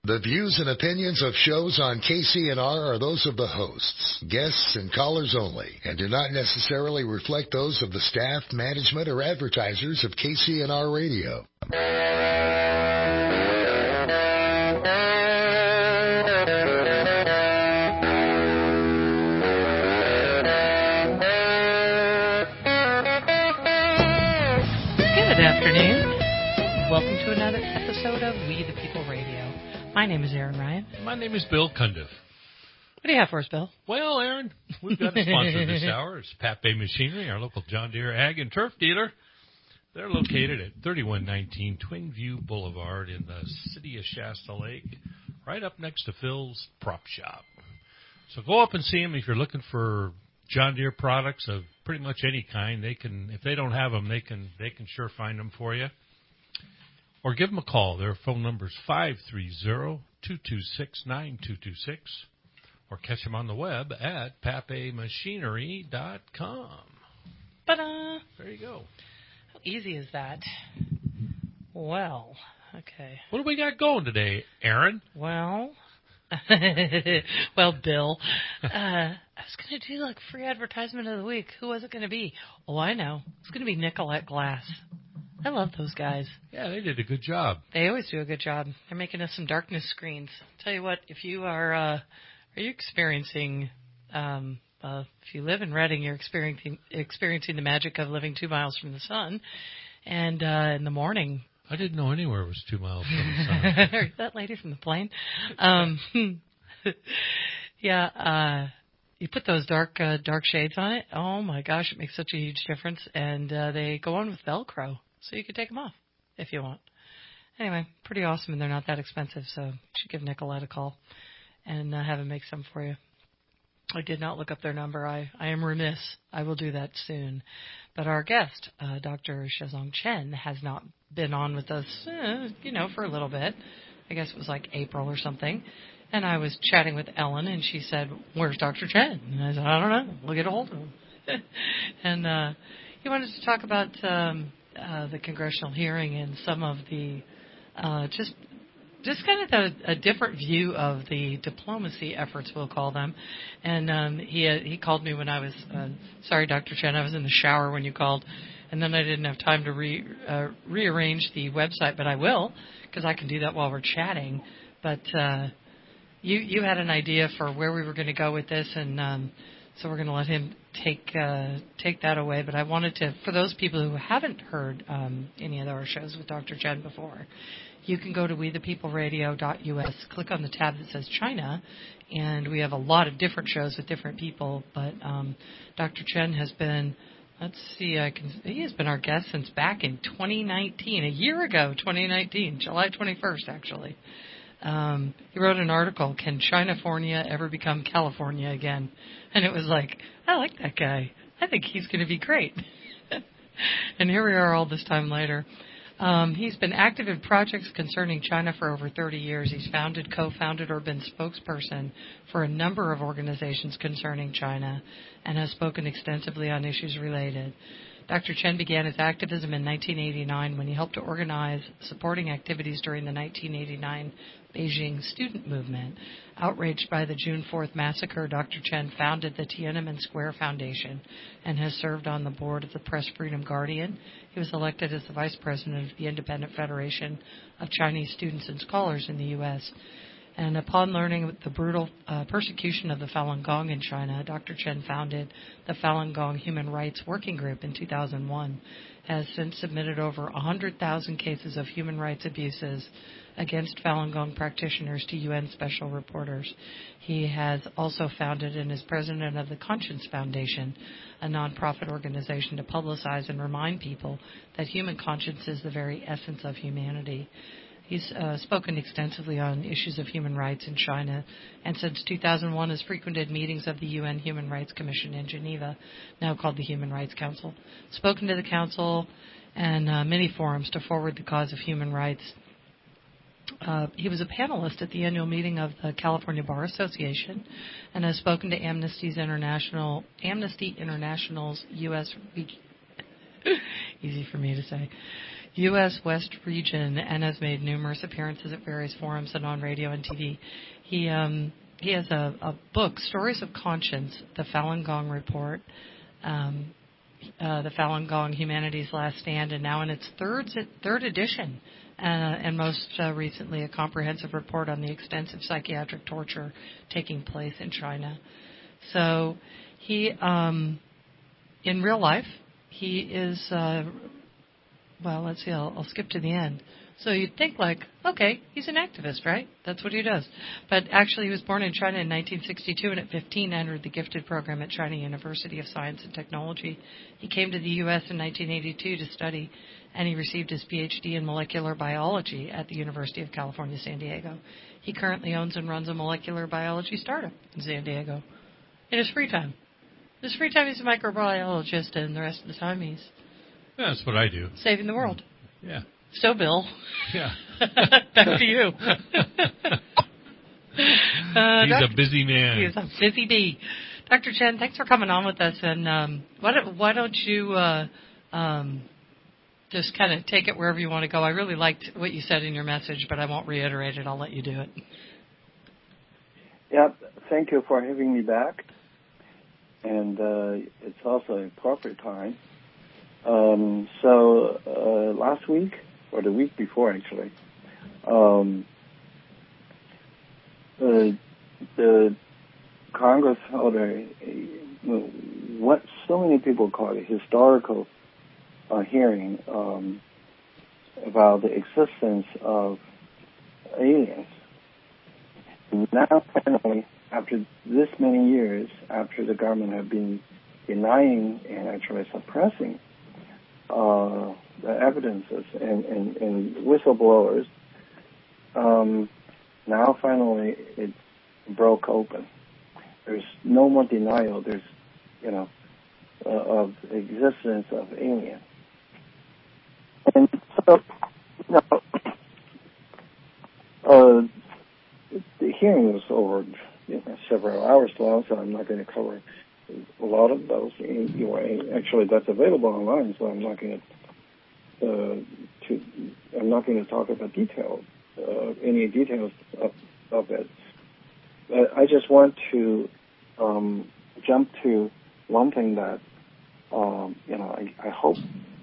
The views and opinions of shows on KCNR are those of the hosts, guests, and callers only, and do not necessarily reflect those of the staff, management, or advertisers of KCNR Radio. Good afternoon. Welcome to another episode of We the People Radio. My name is Aaron Ryan. My name is Bill Cundiff. What do you have for us, Bill? Well, Aaron, we've got a sponsor this hour. It's Pape Machinery, our local John Deere Ag and Turf dealer. They're located at 3119 Twin View Boulevard in the city of Shasta Lake, right up next to Phil's Prop Shop. So go up and see them if you're looking for John Deere products of pretty much any kind. They can, if they don't have them, they can sure find them for you. Or give them a call. Their phone number is 530-226-9226. Or catch them on the web at papemachinery.com. Ta-da! There you go. How easy is that? Well, okay. What do we got going today, Aaron? Well, Bill, I was going to do like free advertisement of the week. Who was it going to be? Oh, I know. It's going to be Nicolette Glass. I love those guys. Yeah, they did a good job. They always do a good job. They're making us some darkness screens. Tell you what, if you are you experiencing, if you live in Redding, you're experiencing the magic of living 2 miles from the sun. And in the morning, I didn't know anywhere was 2 miles from the sun. That lady from the plane. You put those dark shades on it. Oh my gosh, it makes such a huge difference. And they go on with Velcro. So you can take them off if you want. Anyway, pretty awesome, and they're not that expensive, so you should give Nicolette a call and have him make some for you. I did not look up their number. I am remiss. I will do that soon. But our guest, Dr. Shazong Chen, has not been on with us, for a little bit. I guess it was like April or something. And I was chatting with Ellen, and she said, "Where's Dr. Chen?" And I said, "I don't know. We'll get a hold of him." And he wanted to talk about the congressional hearing and some of the just kind of a different view of the diplomacy efforts, we'll call them. And he called me when I was sorry, Dr. Chen, I was in the shower when you called, and then I didn't have time to rearrange the website, but I will because I can do that while we're chatting. But you had an idea for where we were going to go with this, and so we're going to let him take that away. But I wanted to, for those people who haven't heard any of our shows with Dr. Chen before, you can go to wethepeopleradio.us, click on the tab that says China, and we have a lot of different shows with different people. But Dr. Chen has been, he has been our guest since back in 2019, a year ago, 2019, July 21st, actually. He wrote an article, "Can Chinafornia ever become California again?" And it was like, I like that guy. I think he's going to be great. And here we are all this time later. He's been active in projects concerning China for over 30 years. He's founded, co-founded, or been spokesperson for a number of organizations concerning China and has spoken extensively on issues related. Dr. Chen began his activism in 1989 when he helped to organize supporting activities during the 1989 Beijing student movement. Outraged by the June 4th massacre, Dr. Chen founded the Tiananmen Square Foundation and has served on the board of the Press Freedom Guardian. He was elected as the vice president of the Independent Federation of Chinese Students and Scholars in the U.S. And upon learning of the brutal persecution of the Falun Gong in China, Dr. Chen founded the Falun Gong Human Rights Working Group in 2001, has since submitted over 100,000 cases of human rights abuses against Falun Gong practitioners to UN special reporters. He has also founded and is president of the Conscience Foundation, a nonprofit organization to publicize and remind people that human conscience is the very essence of humanity. He's spoken extensively on issues of human rights in China, and since 2001 has frequented meetings of the UN Human Rights Commission in Geneva, now called the Human Rights Council. Spoken to the Council and many forums to forward the cause of human rights. He was a panelist at the annual meeting of the California Bar Association and has spoken to Amnesty International's U.S. easy for me to say, U.S. West region and has made numerous appearances at various forums and on radio and TV. He has a book, Stories of Conscience, the Falun Gong Report, the Falun Gong Humanity's Last Stand, and now in its third edition, and most recently a comprehensive report on the extensive psychiatric torture taking place in China. So he, in real life, he is, well, let's see, I'll skip to the end. So you'd think like, okay, he's an activist, right? That's what he does. But actually he was born in China in 1962 and at 15 entered the gifted program at China University of Science and Technology. He came to the U.S. in 1982 to study, and he received his Ph.D. in molecular biology at the University of California, San Diego. He currently owns and runs a molecular biology startup in San Diego in his free time. In his free time he's a microbiologist, and the rest of the time he's That's what I do. saving the world. Yeah. So, Bill. Yeah. Back to you. He's a busy man. He's a busy bee. Dr. Chen, thanks for coming on with us. And why don't you just kind of take it wherever you want to go? I really liked what you said in your message, but I won't reiterate it. I'll let you do it. Yeah, thank you for having me back. And it's also a appropriate time. Last week, or the week before actually, the Congress held what so many people call a historical hearing about the existence of aliens. Now, finally, after this many years, after the government had been denying and actually suppressing the evidences and whistleblowers, now finally it broke open. There's no more denial. There's, of the existence of aliens. And so, the hearing was over several hours long, so I'm not going to cover a lot of those anyway. Actually, that's available online, so I'm not going to talk about any details of it. But I just want to jump to one thing that I hope,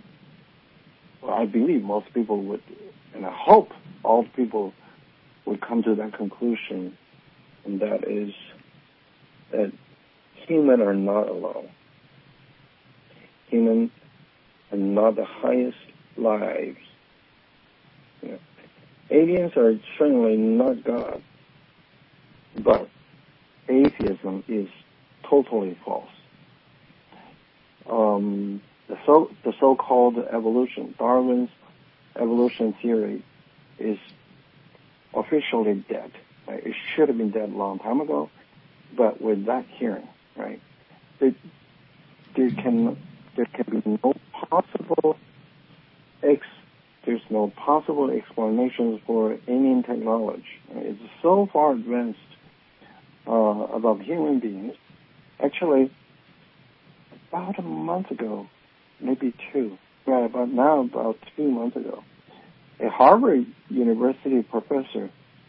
I believe most people would, and I hope all people would come to that conclusion, and that is that humans are not alone. Humans are not the highest lives. Aliens are certainly not God, but atheism is totally false. The so-called evolution, Darwin's evolution theory, is officially dead. Right? It should have been dead a long time ago, but with that hearing, right, there can be no possible there's no possible explanations for alien technology. It's so far advanced about human beings. Actually, about a month ago, maybe two, about 2 months ago, a Harvard University professor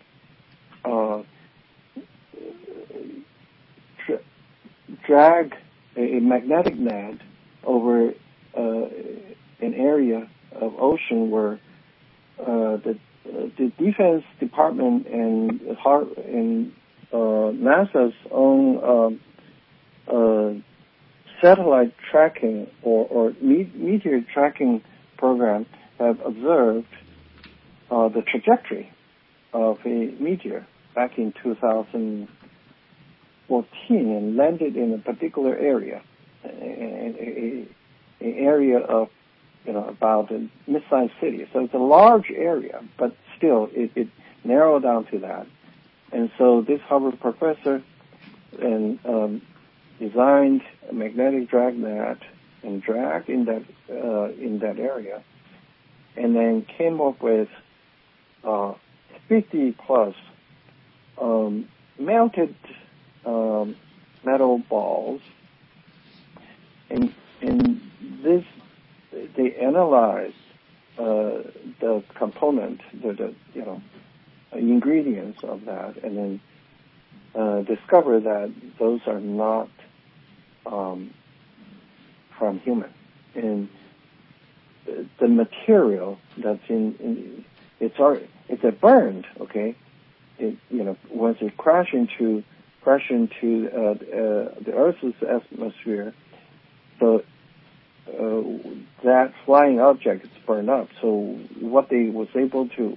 dragged a magnetic net over an area of ocean where the Defense Department and NASA's own satellite tracking or meteor tracking program have observed the trajectory of a meteor back in 2014 and landed in a particular area, an area of about a mid-sized city. So it's a large area, but still it narrowed down to that. And so this Harvard professor designed a magnetic drag net and dragged in that area, and then came up with 50 plus melted metal balls, and this they analyzed the component, the ingredients of that, and then discover that those are not from human. And the material that's in it's burned, okay? Once it crash into the Earth's atmosphere, so that flying object is burned up. So what they was able to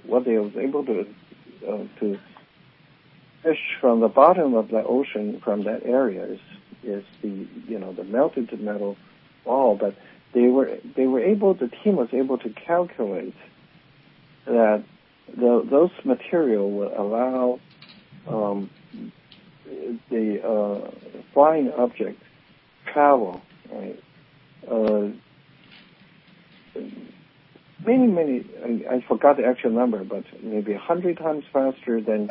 fish from the bottom of the ocean from that area is the melted metal ball. But the team was able to calculate that those material will allow the flying object travel, right? Many, I forgot the actual number, but maybe 100 times faster than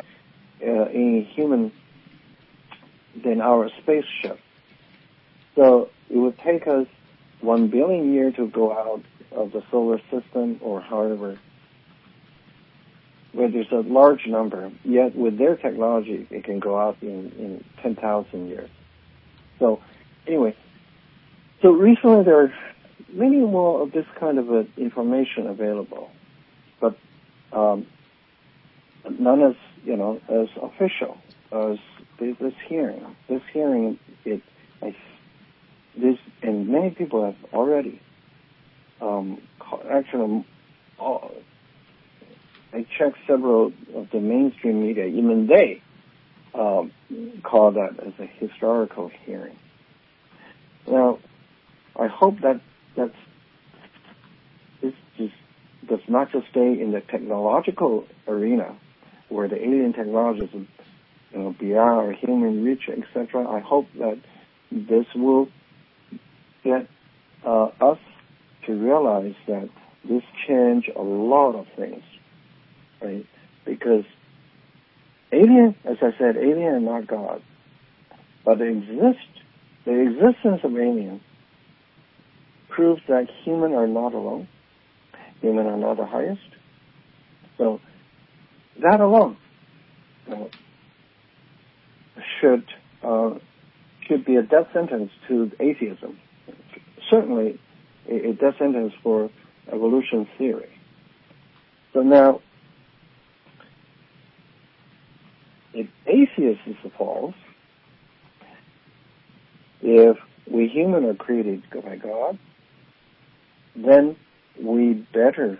than our spaceship. So it would take us 1 billion years to go out of the solar system, or however, where there's a large number. Yet with their technology, it can go out in 10,000 years. So anyway, so recently there are many more of this kind of information available, but none as official as this hearing. This hearing, and many people have already actually. I checked several of the mainstream media. Even they call that as a historical hearing. Now, I hope that this does not just stay in the technological arena, where the alien technology is beyond our human reach, etc. I hope that this will get us to realize that this change a lot of things, right? Because alien, as I said, alien are not God, but the existence of aliens proves that humans are not alone. Humans are not the highest. So that alone should be a death sentence to atheism. Certainly a death sentence for evolution theory. So now, if atheism is false, if we humans are created by God, then we better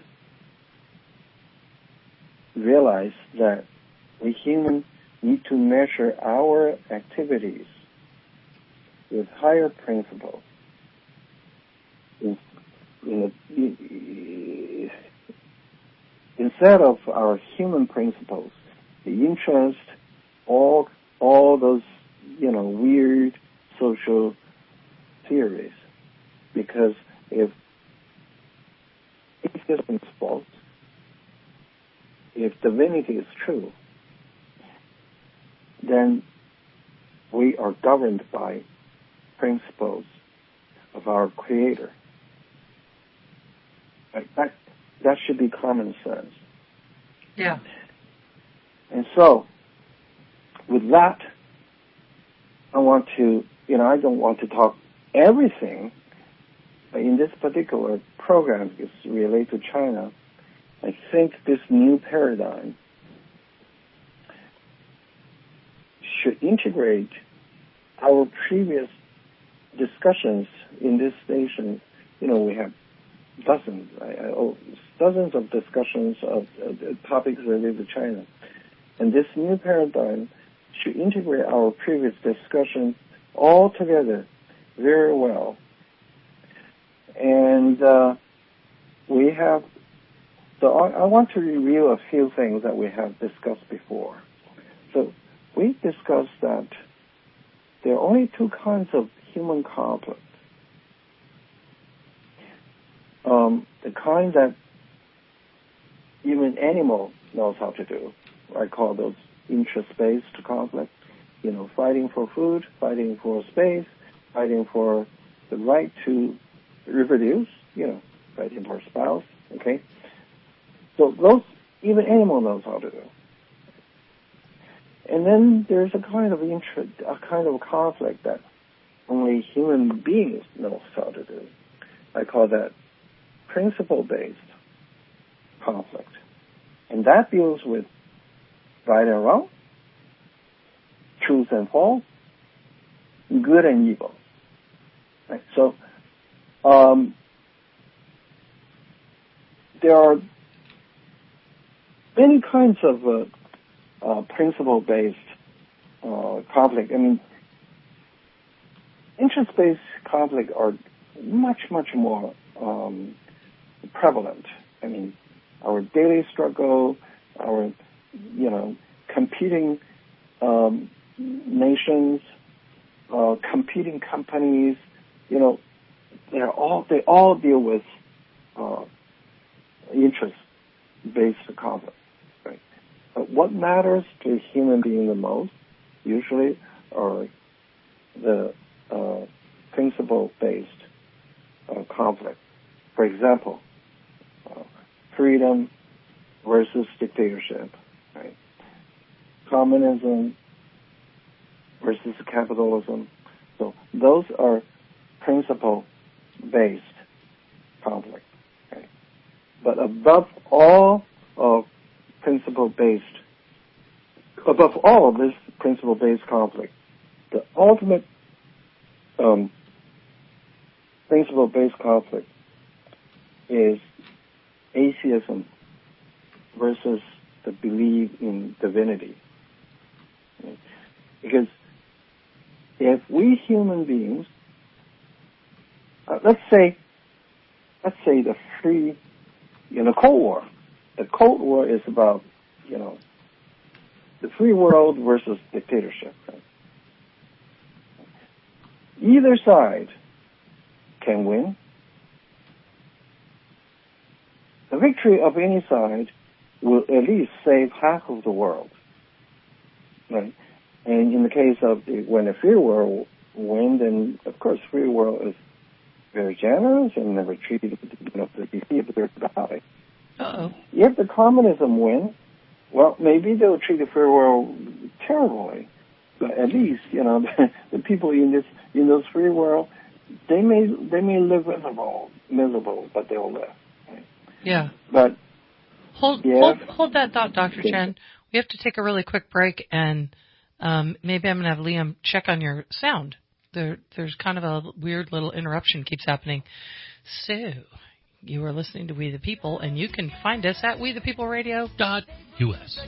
realize that we humans need to measure our activities with higher principles. Instead of our human principles, the interest, all those weird social theories, because if atheism is false, if divinity is true, then we are governed by principles of our Creator. That should be common sense. Yeah. And so, with that, I don't want to talk everything in this particular program is related to China. I think this new paradigm should integrate our previous discussions in this station. We have dozens of discussions of topics related to China. And this new paradigm should integrate our previous discussion all together very well. And I want to review a few things that we have discussed before. So we discussed that there are only two kinds of human conflict. The kind that even animal knows how to do. I call those interest-based conflict. Fighting for food, fighting for space, fighting for the right to reproduce, fighting for a spouse, okay? So those, even animal knows how to do. And then there's a kind of conflict that only human beings know how to do. I call that principle-based conflict. And that deals with right and wrong, truth and false, good and evil. Right? So there are many kinds of principle-based conflict. I mean, interest-based conflict are much, much more prevalent. I mean, our daily struggle, our, competing nations, competing companies, they all deal with interest-based conflict. Right? But what matters to a human being the most, usually, are the principle-based conflict. For example, freedom versus dictatorship, right? Communism versus capitalism. So those are principle-based conflict. Okay? But above all of this principle-based conflict, the ultimate principle-based conflict is atheism versus the belief in divinity. Okay? Because if we human beings, let's say the Cold War. The Cold War is about, the free world versus dictatorship. Right? Either side can win. The victory of any side will at least save half of the world. Right? And in the case of when the free world wins, then of course free world is very generous and never treated the guy. If the communism wins, well, maybe they'll treat the free world terribly, but at least the people in those free world, they may live miserable, but they'll live. Right? Yeah. But hold that thought, Dr. Chen. We have to take a really quick break, and maybe I'm going to have Liam check on your sound. There's kind of a weird little interruption keeps happening. So, you are listening to We the People, and you can find us at WeThePeopleRadio.us.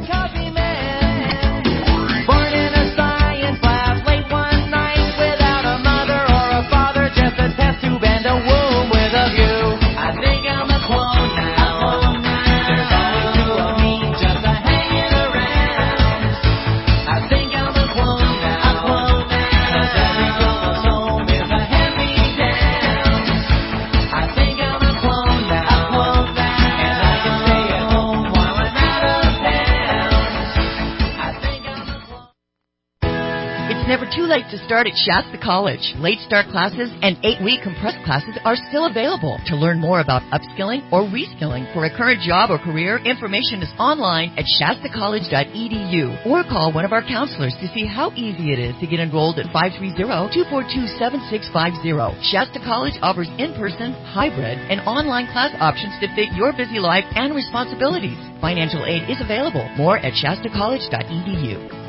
Born in a science lab late one night without a mother or a father, just a test tube and a womb with a view. I think I'm a clone now. There's always two of me just a hanging around. I think I'm a clone now. Cause every chromosome is a hand-me-down. I think I'm a clone now. And I can stay at home while I'm out of town. I think I'm a clone. It's never too late to start at Shasta College. Late start classes and 8-week compressed classes are still available. To learn more about upskilling or reskilling for a current job or career, information is online at shastacollege.edu or call one of our counselors to see how easy it is to get enrolled at 530-242-7650. Shasta College offers in-person, hybrid, and online class options to fit your busy life and responsibilities. Financial aid is available. More at shastacollege.edu.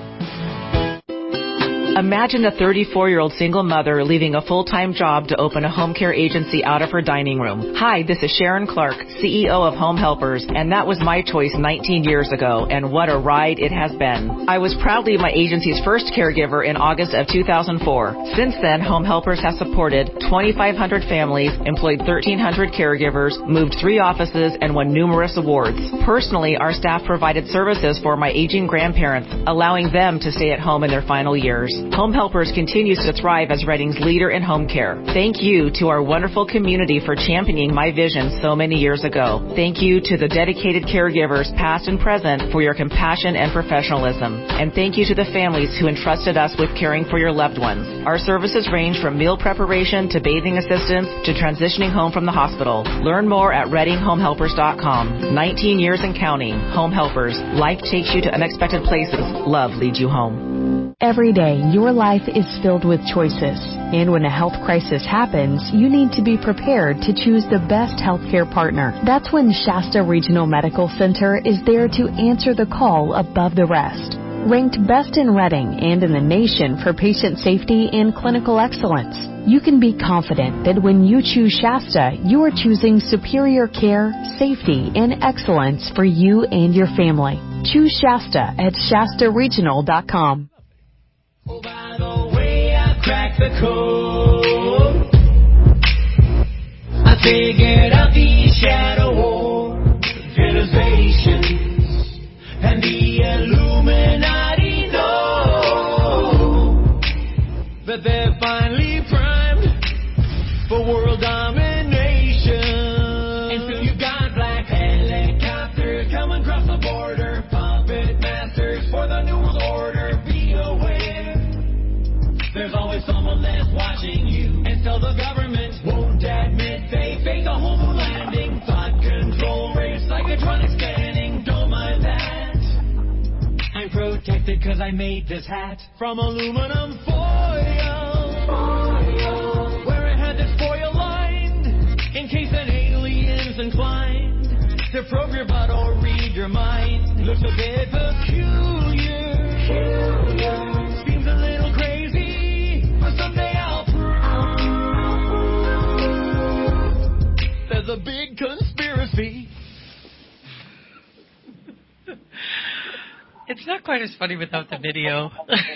Imagine a 34-year-old single mother leaving a full-time job to open a home care agency out of her dining room. Hi, this is Sharon Clark, CEO of Home Helpers, and that was my choice 19 years ago, and what a ride it has been. I was proudly my agency's first caregiver in August of 2004. Since then, Home Helpers has supported 2,500 families, employed 1,300 caregivers, moved 3 offices, and won numerous awards. Personally, our staff provided services for my aging grandparents, allowing them to stay at home in their final years. Home Helpers continues to thrive as Reading's leader in home care. Thank you to our wonderful community for championing my vision so many years ago. Thank you to the dedicated caregivers, past and present, for your compassion and professionalism. And thank you to the families who entrusted us with caring for your loved ones. Our services range from meal preparation to bathing assistance to transitioning home from the hospital. Learn more at ReadingHomeHelpers.com. 19 years and counting. Home Helpers. Life takes you to unexpected places. Love leads you home. Every day, your life is filled with choices. And when a health crisis happens, you need to be prepared to choose the best healthcare partner. That's when Shasta Regional Medical Center is there to answer the call above the rest. Ranked best in Reading and in the nation for patient safety and clinical excellence, you can be confident that when you choose Shasta, you are choosing superior care, safety, and excellence for you and your family. Choose Shasta at ShastaRegional.com. Oh, by the way, I cracked the code. I figured out the shadow organizations and the Illuminati know that they're finally primed for world domination. And so you got black helicopters coming across the border, puppet masters for the New World Order. Be aware, there's always someone that's watching you. And so the government won't admit they fake a whole moon landing. Thought control, race, psychotronic scanning, don't mind that. I'm protected cause I made this hat from aluminum foil, where it had this foil lined in case an alien's inclined to probe your butt or read your mind. Looks a bit peculiar, seems a little crazy, but someday I'll prove there's a big conspiracy. It's not quite as funny without the video.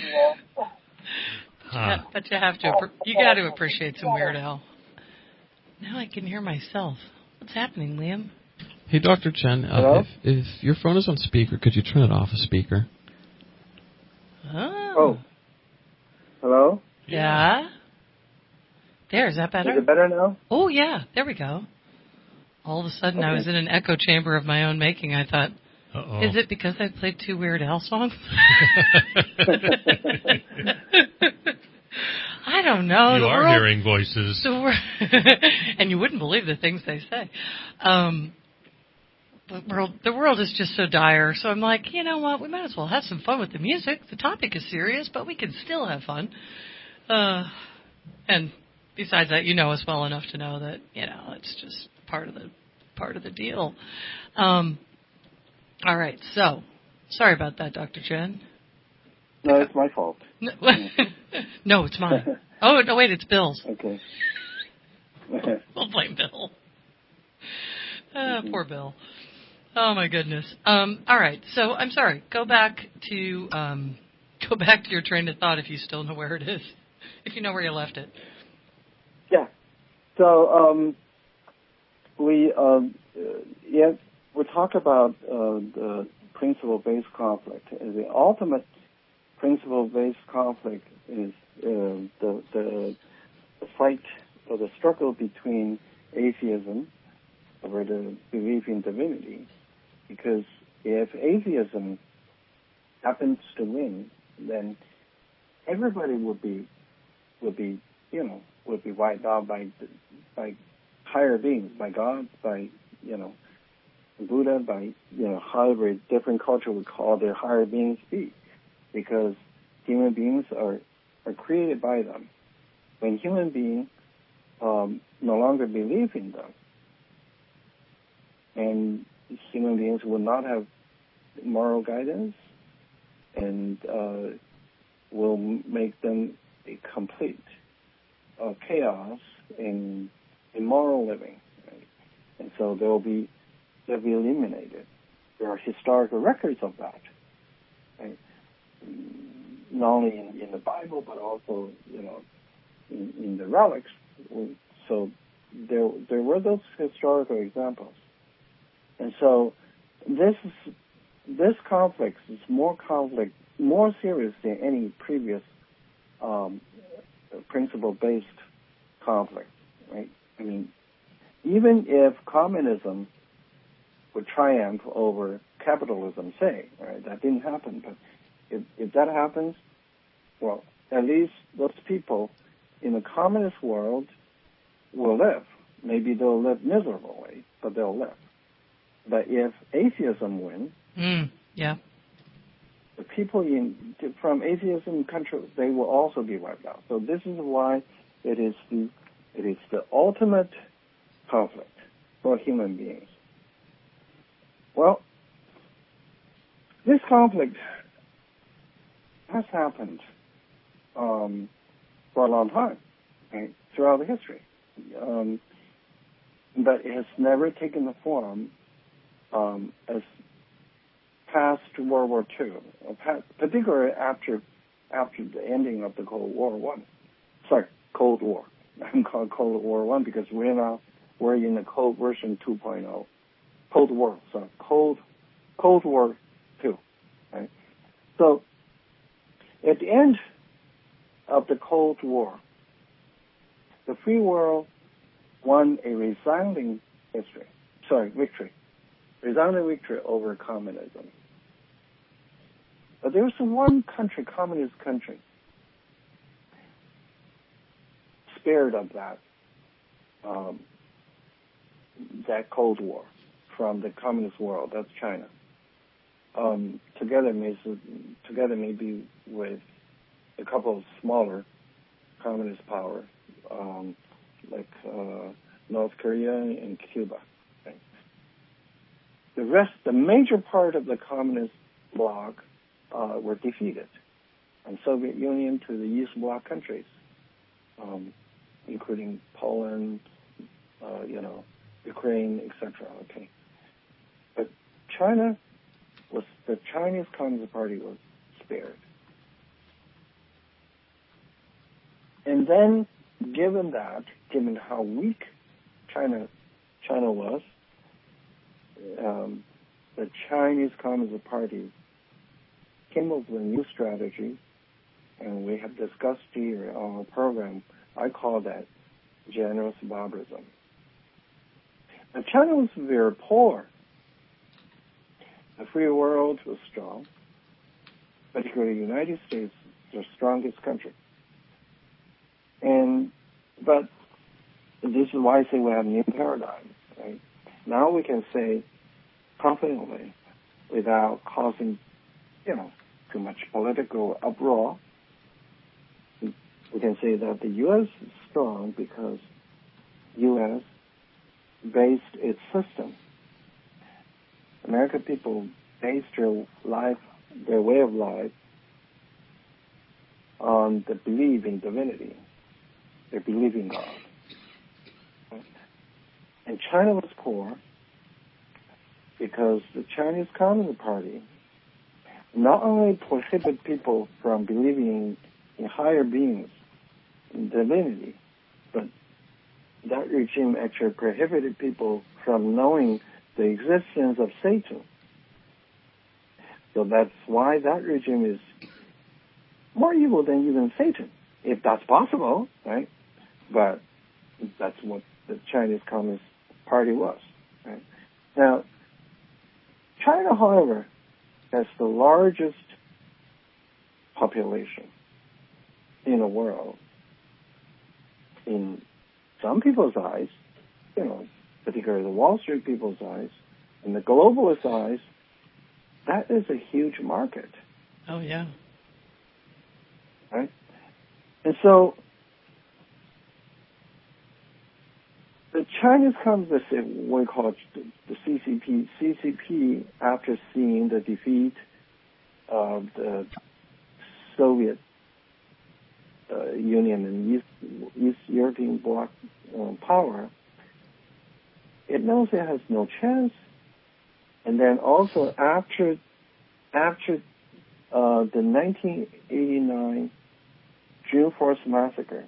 But you have to. You got to appreciate some Weird Al. Now I can hear myself. What's happening, Liam? Hey, Dr. Chen, if your phone is on speaker, could you turn it off a speaker? Oh. Hello? Yeah? There, is that better? Is it better now? Oh, yeah. There we go. All of a sudden, I was in an echo chamber of my own making. I thought, is it because I played 2 Weird Al songs? I don't know. You are hearing voices. And you wouldn't believe the things they say. The world is just so dire. So I'm like, you know what? We might as well have some fun with the music. The topic is serious, but we can still have fun. And besides that, you know us well enough to know that, you know, it's just part of the deal. All right, so sorry about that, Dr. Chen. No, it's my fault. No, it's mine. Oh, no, wait, it's Bill's. Okay. We'll blame Bill. Poor Bill. Oh, my goodness. All right, so I'm sorry. Go back to your train of thought if you still know where it is, if you know where you left it. Yeah. So we talk about the principle-based conflict. The ultimate principle-based conflict is the fight or the struggle between atheism over the belief in divinity. Because if atheism happens to win, then everybody would be wiped out by higher beings, by God, by Buddha, by however different culture would call their higher beings be, because human beings are created by them. When human beings no longer believe in them, and human beings will not have moral guidance, and will make them a complete chaos in moral living, right? And so they'll be eliminated. There are historical records of that, right? Not only in the Bible, but also in the relics. So there were those historical examples, and so this conflict is more serious than any previous principle-based conflict, right? I mean, even if communism would triumph over capitalism, say, right? That didn't happen, but if that happens, well, at least those people in the communist world will live. Maybe they'll live miserably, but they'll live. But if atheism wins, the people from atheism countries, they will also be wiped out. So this is why it is the ultimate conflict for human beings. Well, this conflict has happened for a long time, right, throughout the history. But it has never taken the form as past World War II, particularly after the ending of the Cold War. I'm called Cold War One because we're in the Cold version 2.0. Cold War II, right? So at the end of the Cold War, the free world won a resounding victory over communism. But there was one country, communist country, spared of that Cold War from the communist world. That's China. Together maybe with a couple of smaller communist powers, like North Korea and Cuba. Okay. The major part of the communist bloc were defeated, and Soviet Union to the East Bloc countries, including Poland, Ukraine, etc. Okay, but the Chinese Communist Party was spared, and then given how weak China was, the Chinese Communist Party came up with a new strategy, and we have discussed here on our program. I call that generous barbarism. And China was very poor. The free world was strong, particularly the United States, the strongest country. But this is why I say we have a new paradigm. Right? Now we can say confidently, without causing, too much political uproar, we can say that the U.S. is strong because U.S. based its system. American people based their way of life on the belief in divinity. They believe in God. And China was poor because the Chinese Communist Party not only prohibited people from believing in higher beings, in divinity, but that regime actually prohibited people from knowing the existence of Satan. So that's why that regime is more evil than even Satan, if that's possible, right? But that's what the Chinese Communist Party was. Right? Now, China, however, has the largest population in the world. In some people's eyes, particularly the Wall Street people's eyes, and the globalist eyes, that is a huge market. Oh, yeah. Right? And so the Chinese Communists, we call it the CCP, after seeing the defeat of the Soviet Union and East European bloc power, it knows it has no chance. And then also after the 1989 June 4th massacre,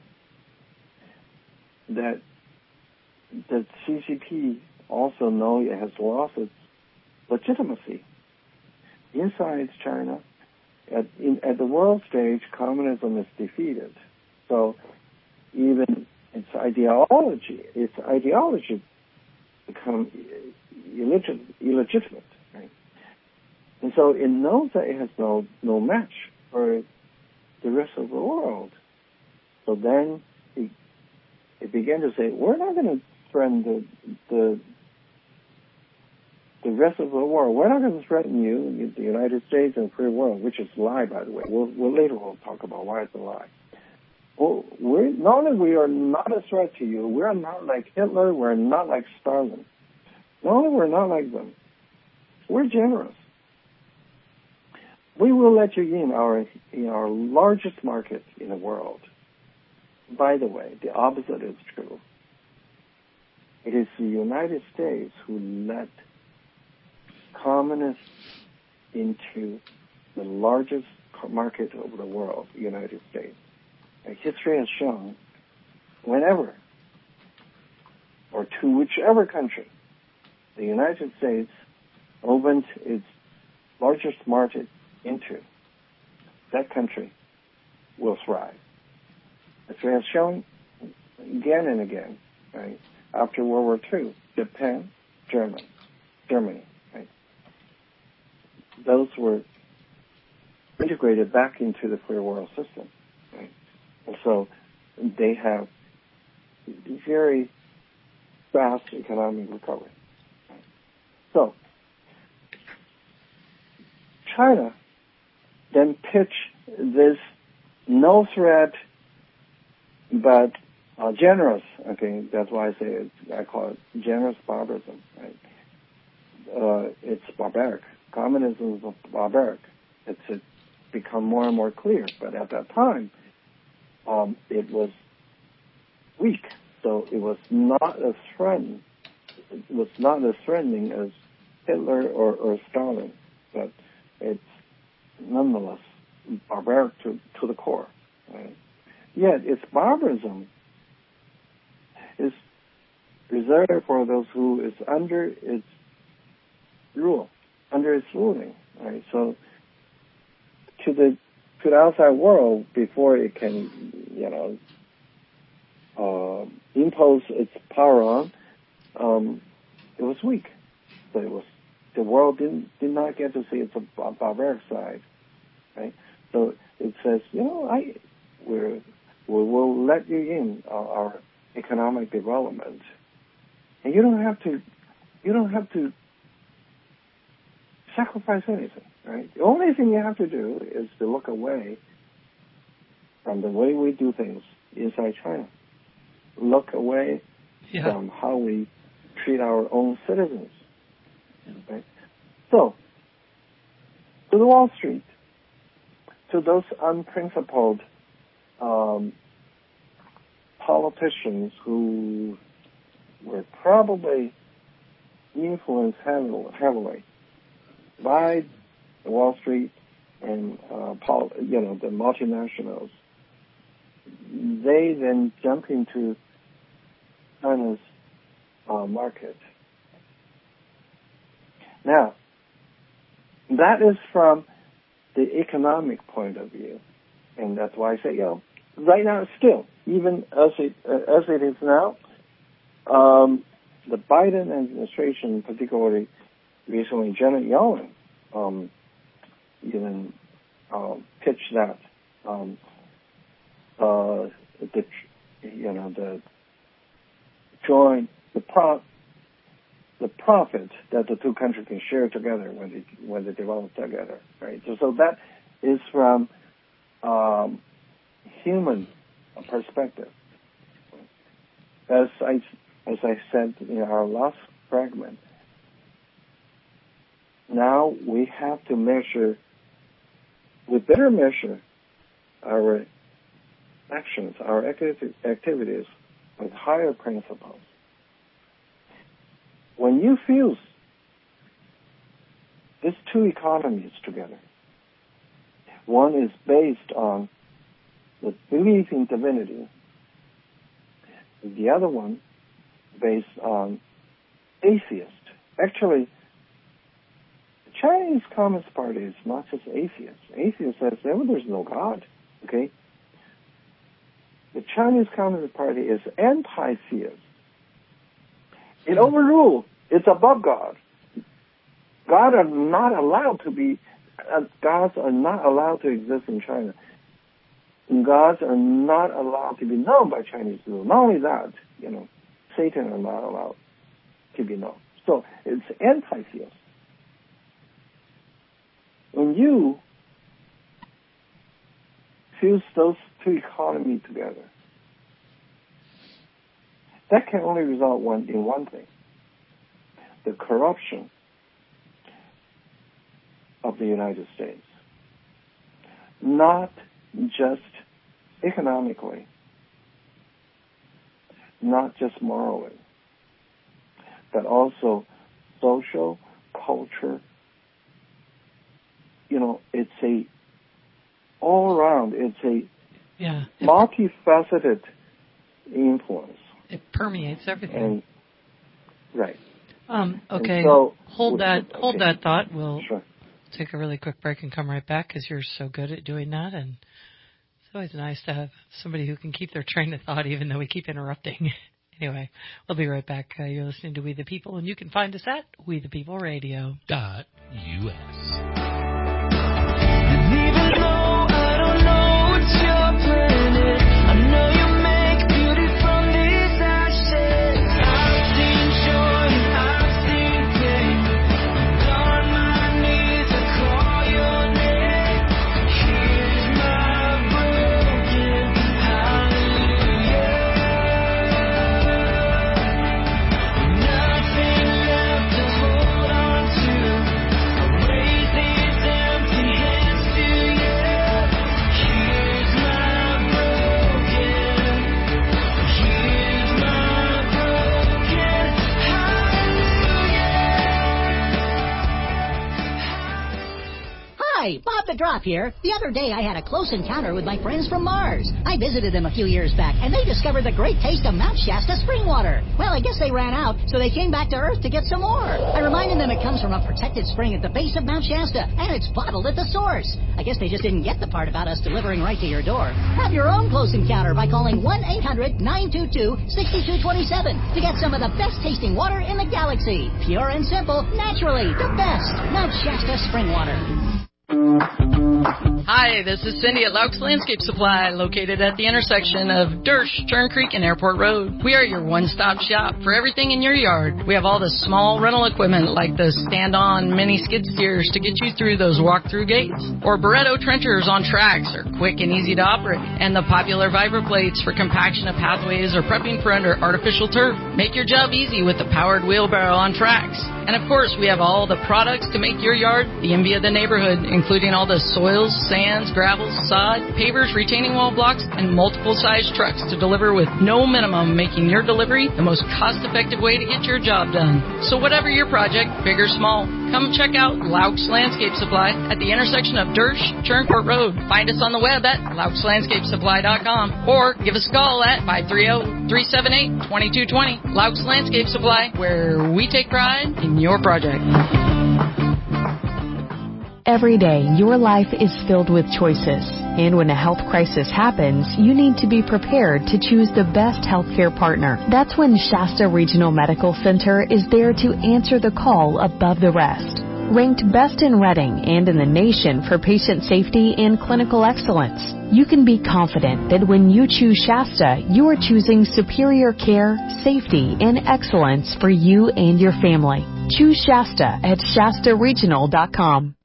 that the CCP also knows it has lost its legitimacy inside China, at at the world stage, communism is defeated. So even its ideology become illegitimate. Right? And so it knows that it has no match for the rest of the world. So then it began to say, we're not going to threaten the rest of the world. We're not going to threaten you, the United States and the free world, which is a lie, by the way. Later we'll talk about why it's a lie. Well, not only we are not a threat to you, we're not like Hitler, we're not like Stalin. Not only we're not like them, we're generous. We will let you in our largest market in the world. By the way, the opposite is true. It is the United States who let communists into the largest market of the world, the United States. And history has shown whenever or to whichever country the United States opened its largest market into, that country will thrive. History has shown again and again, right? After World War II, Japan, Germany, right? Those were integrated back into the free world system, right? And so they have very fast economic recovery. Right? So China then pitched this no threat but generous. Okay, that's why I call it generous barbarism. Right? It's barbaric. Communism is barbaric. It's become more and more clear. But at that time, it was weak. So it was not as threatening. It was not as threatening as Hitler or Stalin, but it's nonetheless barbaric to the core. Right? Yet its barbarism is reserved for those who is under its rule, under its ruling. Right? So to the outside world, before it can, impose its power on, it was weak. So the world did not get to see its barbaric side, right? So it says, we will let you in our economic development, and you don't have to sacrifice anything, right? The only thing you have to do is to look away from the way we do things inside China. Look away from how we treat our own citizens. Right? So, to the Wall Street, to those unprincipled politicians who were probably influenced heavily by the Wall Street and the multinationals, they then jump into China's market. Now, that is from the economic point of view, and that's why I say, right now, still, even as it is now, the Biden administration, particularly recently, Janet Yellen, even pitched that the profit that the two countries can share together when they develop together, right? So that is from human perspective. As I said in our last fragment, now we have to we better measure our actions, our activities with higher principles. When you fuse these two economies together, one is based on the belief in divinity, the other one based on atheist. Actually, Chinese Communist Party is not just atheists. Atheists says there's no God, okay? The Chinese Communist Party is anti-theist. It overrules. It's above God. Gods are not allowed to exist in China. Gods are not allowed to be known by Chinese people. Not only that, Satan are not allowed to be known. So it's anti-theist. When you fuse those two economies together, that can only result in one thing: the corruption of the United States. Not just economically, not just morally, but also social, culture. It's a all around, it's a multifaceted influence. It permeates everything. And, right. Okay. So, hold that thought. We'll sure. take a really quick break and come right back because you're so good at doing that. And it's always nice to have somebody who can keep their train of thought even though we keep interrupting. Anyway, we'll be right back. You're listening to We the People, and you can find us at WeThePeopleRadio.us. Hi, Bob the Drop here. The other day I had a close encounter with my friends from Mars. I visited them a few years back, and they discovered the great taste of Mount Shasta spring water. Well, I guess they ran out, so they came back to Earth to get some more. I reminded them it comes from a protected spring at the base of Mount Shasta, and it's bottled at the source. I guess they just didn't get the part about us delivering right to your door. Have your own close encounter by calling 1-800-922-6227 to get some of the best tasting water in the galaxy. Pure and simple, naturally, the best. Mount Shasta spring water. Hi, this is Cindy at Laux Landscape Supply, located at the intersection of Dersh, Turn Creek, and Airport Road. We are your one-stop shop for everything in your yard. We have all the small rental equipment like the stand-on mini skid steers to get you through those walk-through gates, or Barretto trenchers on tracks are quick and easy to operate, and the popular Vibra plates for compaction of pathways or prepping for under artificial turf. Make your job easy with the powered wheelbarrow on tracks. And of course, we have all the products to make your yard the envy of the neighborhood, including all the soils, sands, gravels, sod, pavers, retaining wall blocks, and multiple size trucks to deliver with no minimum, making your delivery the most cost-effective way to get your job done. So whatever your project, big or small, come check out Laux Landscape Supply at the intersection of Dersh, Turncourt Road. Find us on the web at LauxLandscapeSupply.com or give us a call at 530-378-2220. Laux Landscape Supply, where we take pride in your project. Every day, your life is filled with choices. And when a health crisis happens, you need to be prepared to choose the best healthcare partner. That's when Shasta Regional Medical Center is there to answer the call above the rest. Ranked best in Redding and in the nation for patient safety and clinical excellence, you can be confident that when you choose Shasta, you are choosing superior care, safety, and excellence for you and your family. Choose Shasta at ShastaRegional.com.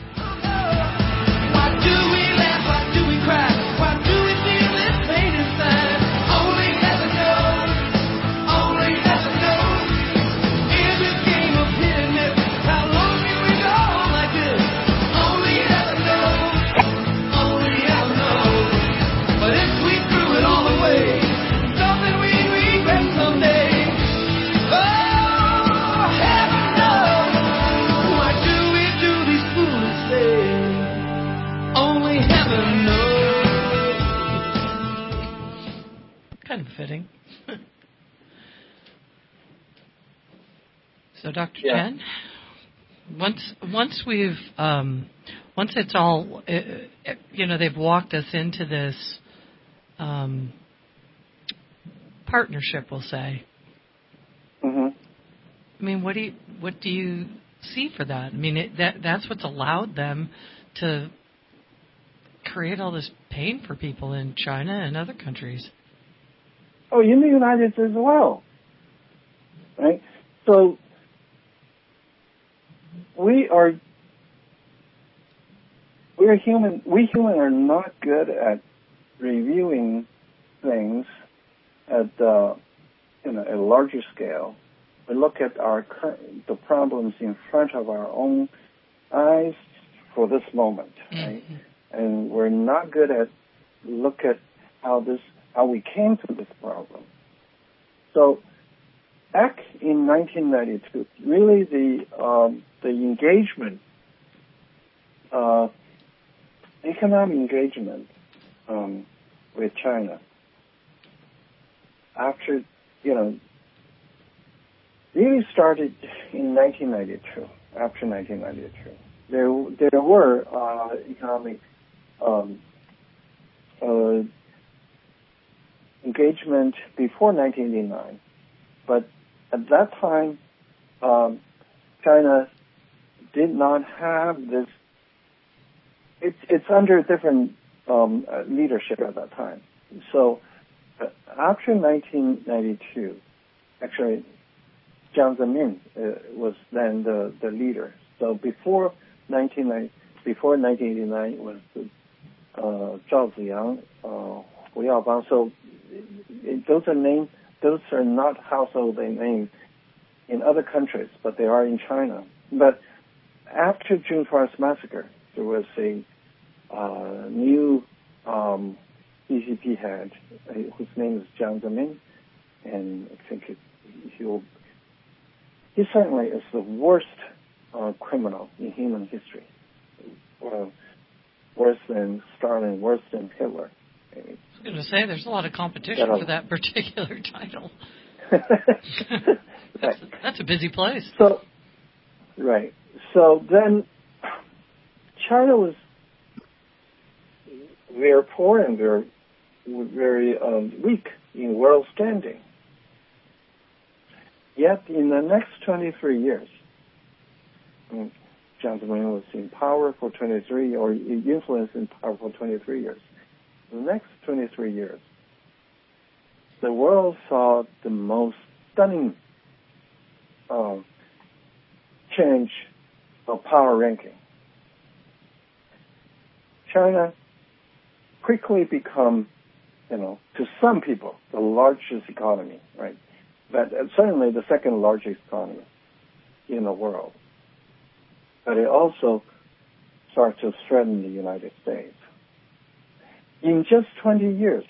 Kind of fitting. So, Dr. Chen? Once we've once it's all they've walked us into this partnership, we'll say. Mm-hmm. I mean, what do you see for that? I mean, that's what's allowed them to create all this pain for people in China and other countries. Oh, in the United States as well, right? So we're human. We human are not good at reviewing things at a larger scale. We look at the problems in front of our own eyes for this moment, right? And we're not good at look at how we came to this problem. So back in 1992, really the engagement, economic engagement with China after, really started in 1992, after 1992. There were economic engagement before 1989, but at that time, China did not have this. It's under different leadership at that time. So after 1992, actually, Jiang Zemin was then the leader. So before 1989 was Zhao Ziyang, Hu Yaobang. So those are not household names in other countries, but they are in China. But after June 1st massacre, there was a new CCP head whose name is Jiang Zemin, and I think he certainly is the worst criminal in human history. Worse than Stalin, worse than Hitler. I was going to say, there's a lot of competition for that particular title. That's a busy place. So, right. So then, China was very poor and very weak in world standing. Yet, in the next 23 years, Jiang Zemin was in power for 23, or influence in power for 23 years. The next 23 years, the world saw the most stunning change of power ranking. China quickly become, to some people, the largest economy, right? But certainly the second largest economy in the world. But it also starts to threaten the United States. In just 20 years,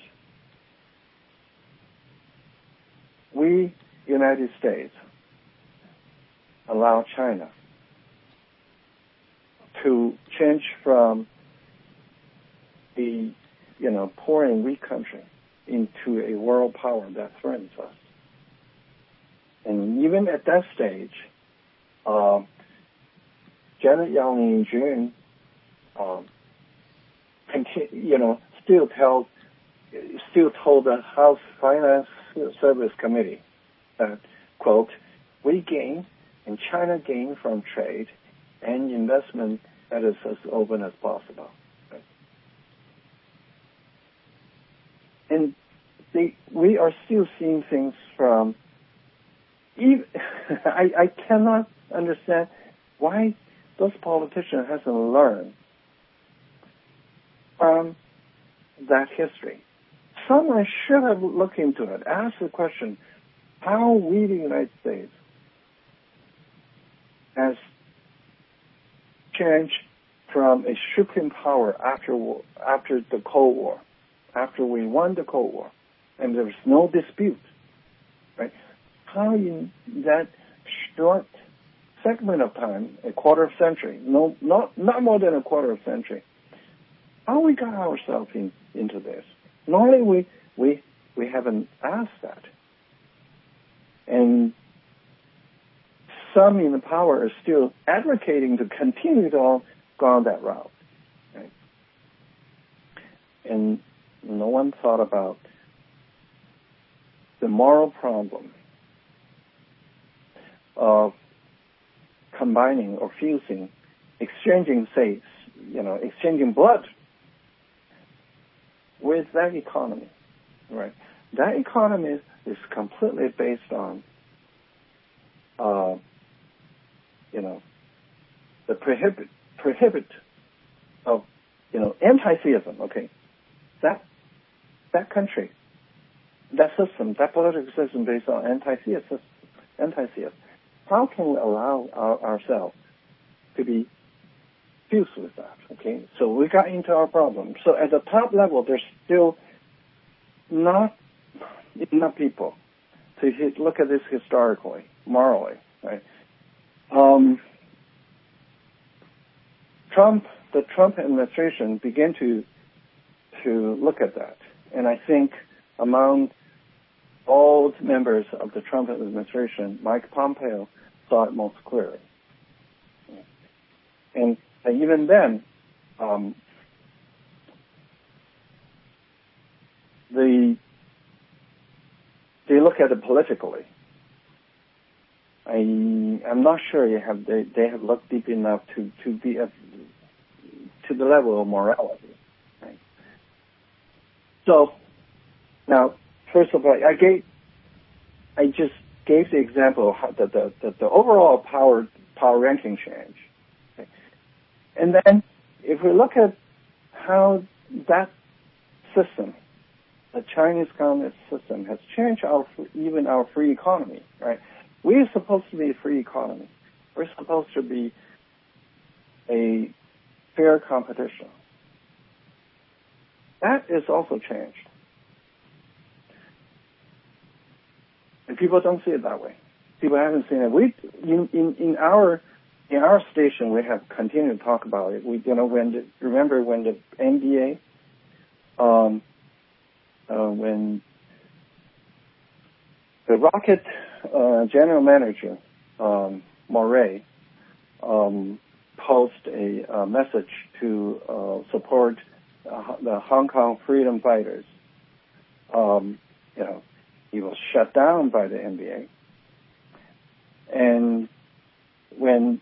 we, United States, allow China to change from the, poor and weak country into a world power that threatens us. And even at that stage, Janet Yang in June, still told the House Finance Service Committee that, quote, we gain and China gain from trade and investment that is as open as possible. Right? And we are still seeing things from, I cannot understand why those politicians hasn't learned from that history. Someone should have looked into it, asked the question, how we, the United States, has changed from a supreme power after the Cold War, after we won the Cold War, and there was no dispute, right? How in that short segment of time, a quarter of a century, not more than a quarter of a century, how we got ourselves into this? Normally we haven't asked that. And some in the power are still advocating to continue to go on that route. Right? And no one thought about the moral problem of combining or fusing, exchanging exchanging blood with that economy, right? That economy is completely based on, the prohibit of, anti-theism. Okay, that country, that system, that political system based on anti-theism. How can we allow ourselves to be fused with that? Okay, so we got into our problem. So at the top level, there's still not enough people to look at this historically, morally, right? The Trump administration began to look at that, and I think among all members of the Trump administration, Mike Pompeo saw it most clearly. And even then, they look at it politically. I'm not sure they have looked deep enough to be to the level of morality. Right? So now, first of all, I just gave the example of how the overall power ranking change. Okay? And then if we look at how that system, the Chinese communist system, has changed even our free economy, right? We're supposed to be a free economy. We're supposed to be a fair competition. That is also changed. And people don't see it that way. People haven't seen it. In our station, we have continued to talk about it. Remember when the NBA, when the Rocket general manager Murray posted a message to support the Hong Kong freedom fighters. He was shut down by the NBA. And when,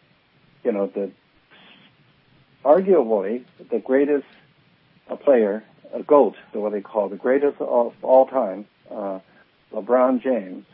arguably the greatest player, a GOAT, what they call the greatest of all time, LeBron James,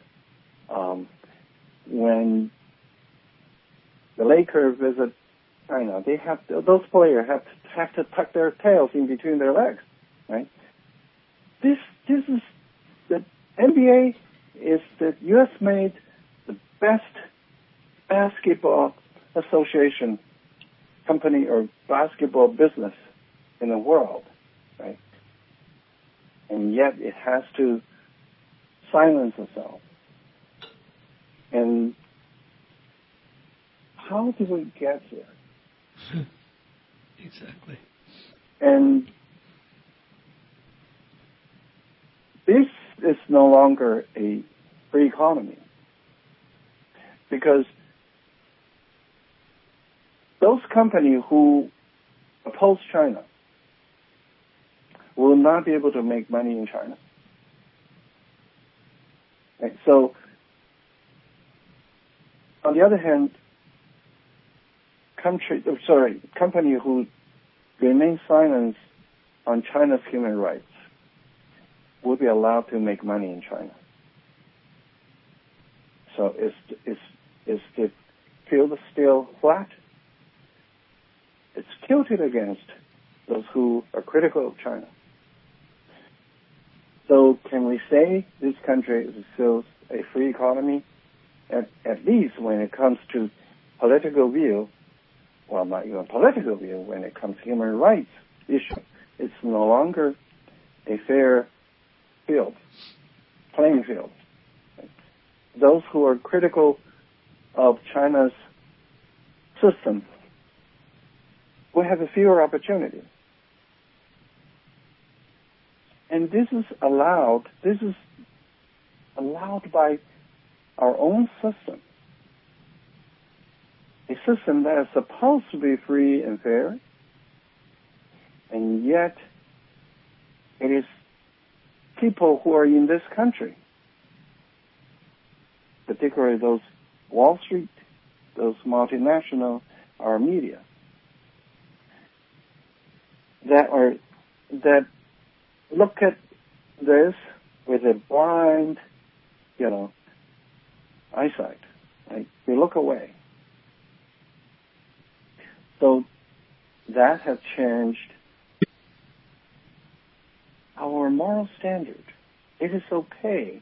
when the Lakers visit China, those players have to tuck their tails in between their legs, right? This is the NBA is the U.S. made the best basketball association company or basketball business in the world, right? And yet it has to silence itself. And how did we get here? Exactly. And this is no longer a free economy because those companies who oppose China will not be able to make money in China. Right? So, on the other hand, company who remain silent on China's human rights will be allowed to make money in China. So is the field still flat? It's tilted against those who are critical of China. So can we say this country is still a free economy? At least when it comes to political view, well, not even political view, when it comes to human rights issue, it's no longer a fair playing field. Those who are critical of China's system will have a fewer opportunities. And this is allowed by our own system a system that is supposed to be free and fair, and yet it is people who are in this country, particularly those Wall Street, those multinational, our media, that look at this with a blind, eyesight. Right? They look away. So that has changed our moral standard. It is okay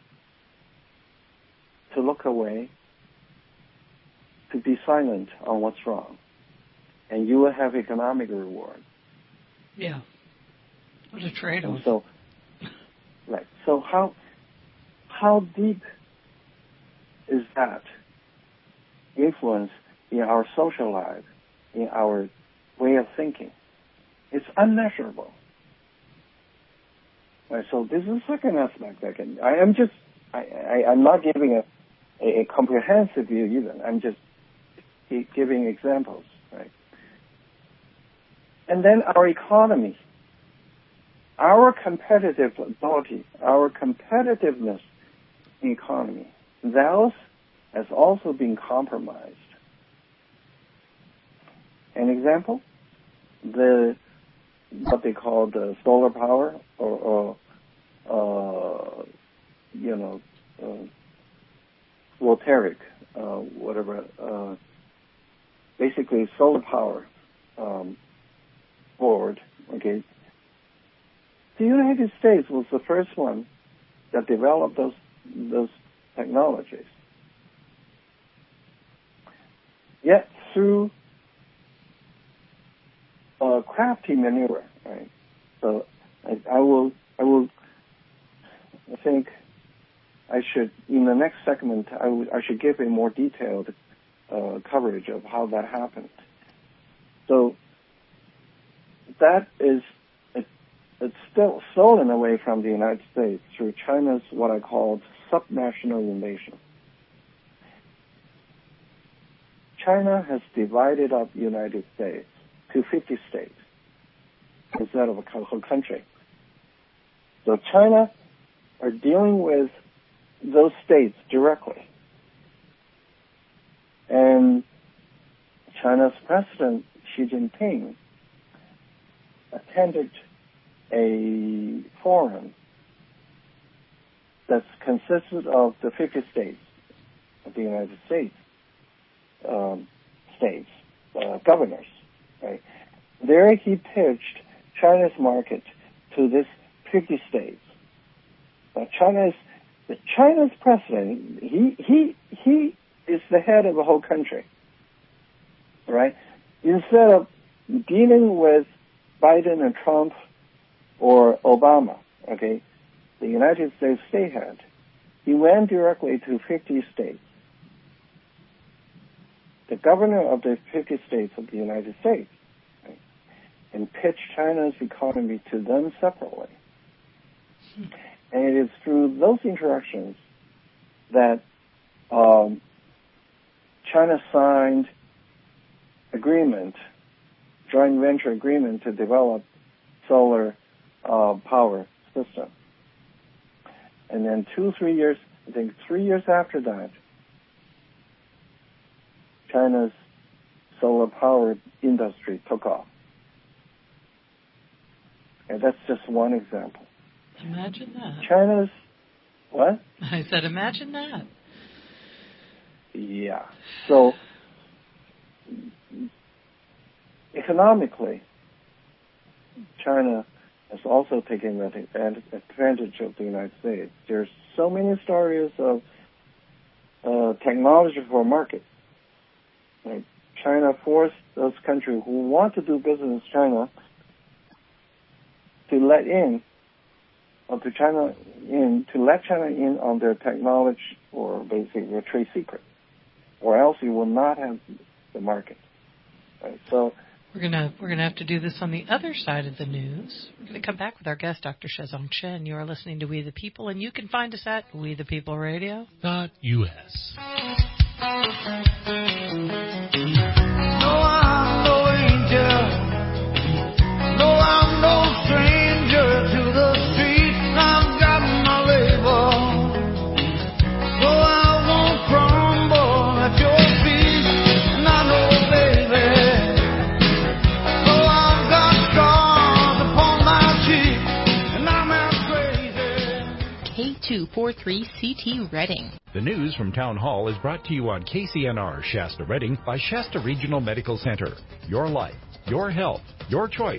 to look away, to be silent on what's wrong, and you will have economic reward. Yeah. What a trade-off. So, right. So how deep is that influence in our social life, in our way of thinking? It's unmeasurable. Right, so this is the second aspect. I'm not giving a comprehensive view even. I'm just giving examples, right? And then our economy, our competitive ability, our competitiveness in economy, that has also been compromised. An example, what they call the solar power or voltaic, whatever, basically solar power board, okay. The United States was the first one that developed those technologies. Yet through crafty maneuver, right? So I think I should, in the next segment, I should give a more detailed coverage of how that happened. So that is, it's still stolen away from the United States through China's what I call subnational invasion. China has divided up the United States to 50 states instead of a whole country. So China are dealing with those states directly. And China's President Xi Jinping attended a forum that consisted of the 50 states of the United States, governors, right? There he pitched China's market to this 50 states. Now China's president, he is the head of the whole country, right? Instead of dealing with Biden and Trump or Obama, okay, the United States state head, he went directly to 50 states. The governor of the 50 states of the United States, right, and pitched China's economy to them separately. And it is through those interactions that China signed joint venture agreement to develop solar power system. And then 3 years after that, China's solar power industry took off. And that's just one example. Imagine that. China's, what? I said, imagine that. Yeah. So, economically, China has also taken advantage of the United States. There's so many stories of technology for market. Like China forced those countries who want to do business with China to let China in on their technology or basically their trade secret, or else you will not have the market. Right? So we're gonna have to do this on the other side of the news. We're gonna come back with our guest, Dr. Shezong Chen. You are listening to We the People, and you can find us at WeThePeopleRadio.us. 822-43CT-REDDING. The news from Town Hall is brought to you on KCNR Shasta Redding by Shasta Regional Medical Center. Your life, your health, your choice.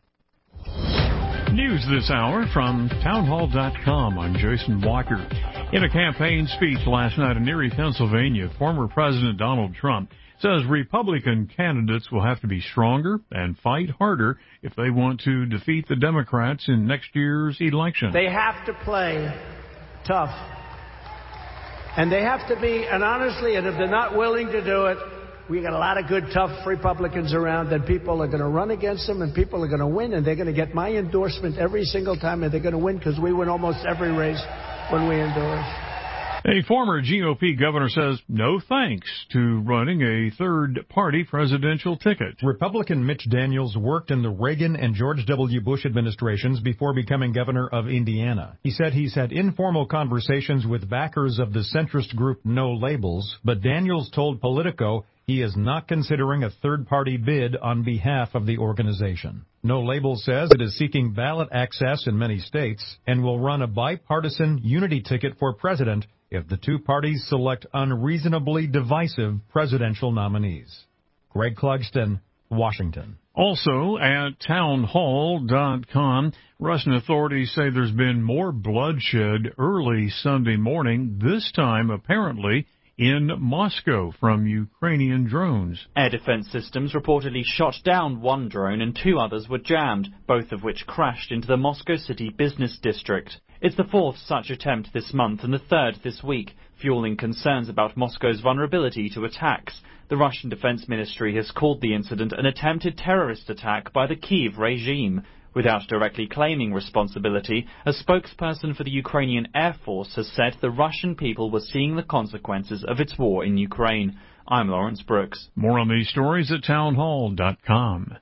News this hour from townhall.com. I'm Jason Walker. In a campaign speech last night in Erie, Pennsylvania, former President Donald Trump says Republican candidates will have to be stronger and fight harder if they want to defeat the Democrats in next year's election. They have to play tough. And they have to be, and honestly, and if they're not willing to do it, we got a lot of good, tough Republicans around that people are going to run against them and people are going to win, and they're going to get my endorsement every single time, and they're going to win because we win almost every race when we endorse. A former GOP governor says no thanks to running a third-party presidential ticket. Republican Mitch Daniels worked in the Reagan and George W. Bush administrations before becoming governor of Indiana. He said he's had informal conversations with backers of the centrist group No Labels, but Daniels told Politico he is not considering a third-party bid on behalf of the organization. No Label says it is seeking ballot access in many states and will run a bipartisan unity ticket for president if the two parties select unreasonably divisive presidential nominees. Greg Clugston, Washington. Also at townhall.com, Russian authorities say there's been more bloodshed early Sunday morning, this time apparently in Moscow from Ukrainian drones. Air defense systems reportedly shot down one drone and two others were jammed, both of which crashed into the Moscow City business district. It's the fourth such attempt this month and the third this week, fueling concerns about Moscow's vulnerability to attacks. The Russian Defense Ministry has called the incident an attempted terrorist attack by the Kyiv regime. Without directly claiming responsibility, a spokesperson for the Ukrainian Air Force has said the Russian people were seeing the consequences of its war in Ukraine. I'm Lawrence Brooks. More on these stories at townhall.com.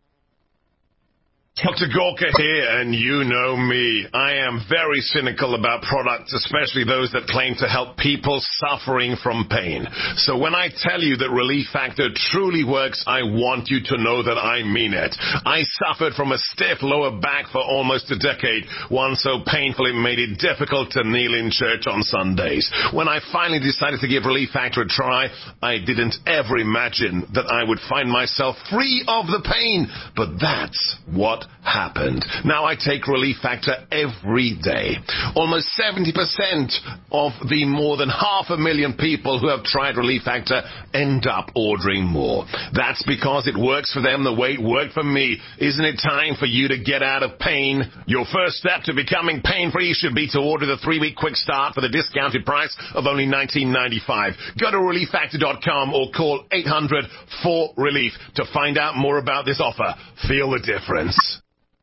Dr. Gorka here, and you know me. I am very cynical about products, especially those that claim to help people suffering from pain. So when I tell you that Relief Factor truly works, I want you to know that I mean it. I suffered from a stiff lower back for almost a decade, one so painful it made it difficult to kneel in church on Sundays. When I finally decided to give Relief Factor a try, I didn't ever imagine that I would find myself free of the pain. But that's what happened. Now I take Relief Factor every day. Almost 70% of the more than 500,000 people who have tried Relief Factor end up ordering more. That's because it works for them the way it worked for me. Isn't it time for you to get out of pain? Your first step to becoming pain-free should be to order the 3-week quick start for the discounted price of only $19.95. Go to ReliefFactor.com or call 800-4RELIEF to find out more about this offer. Feel the difference.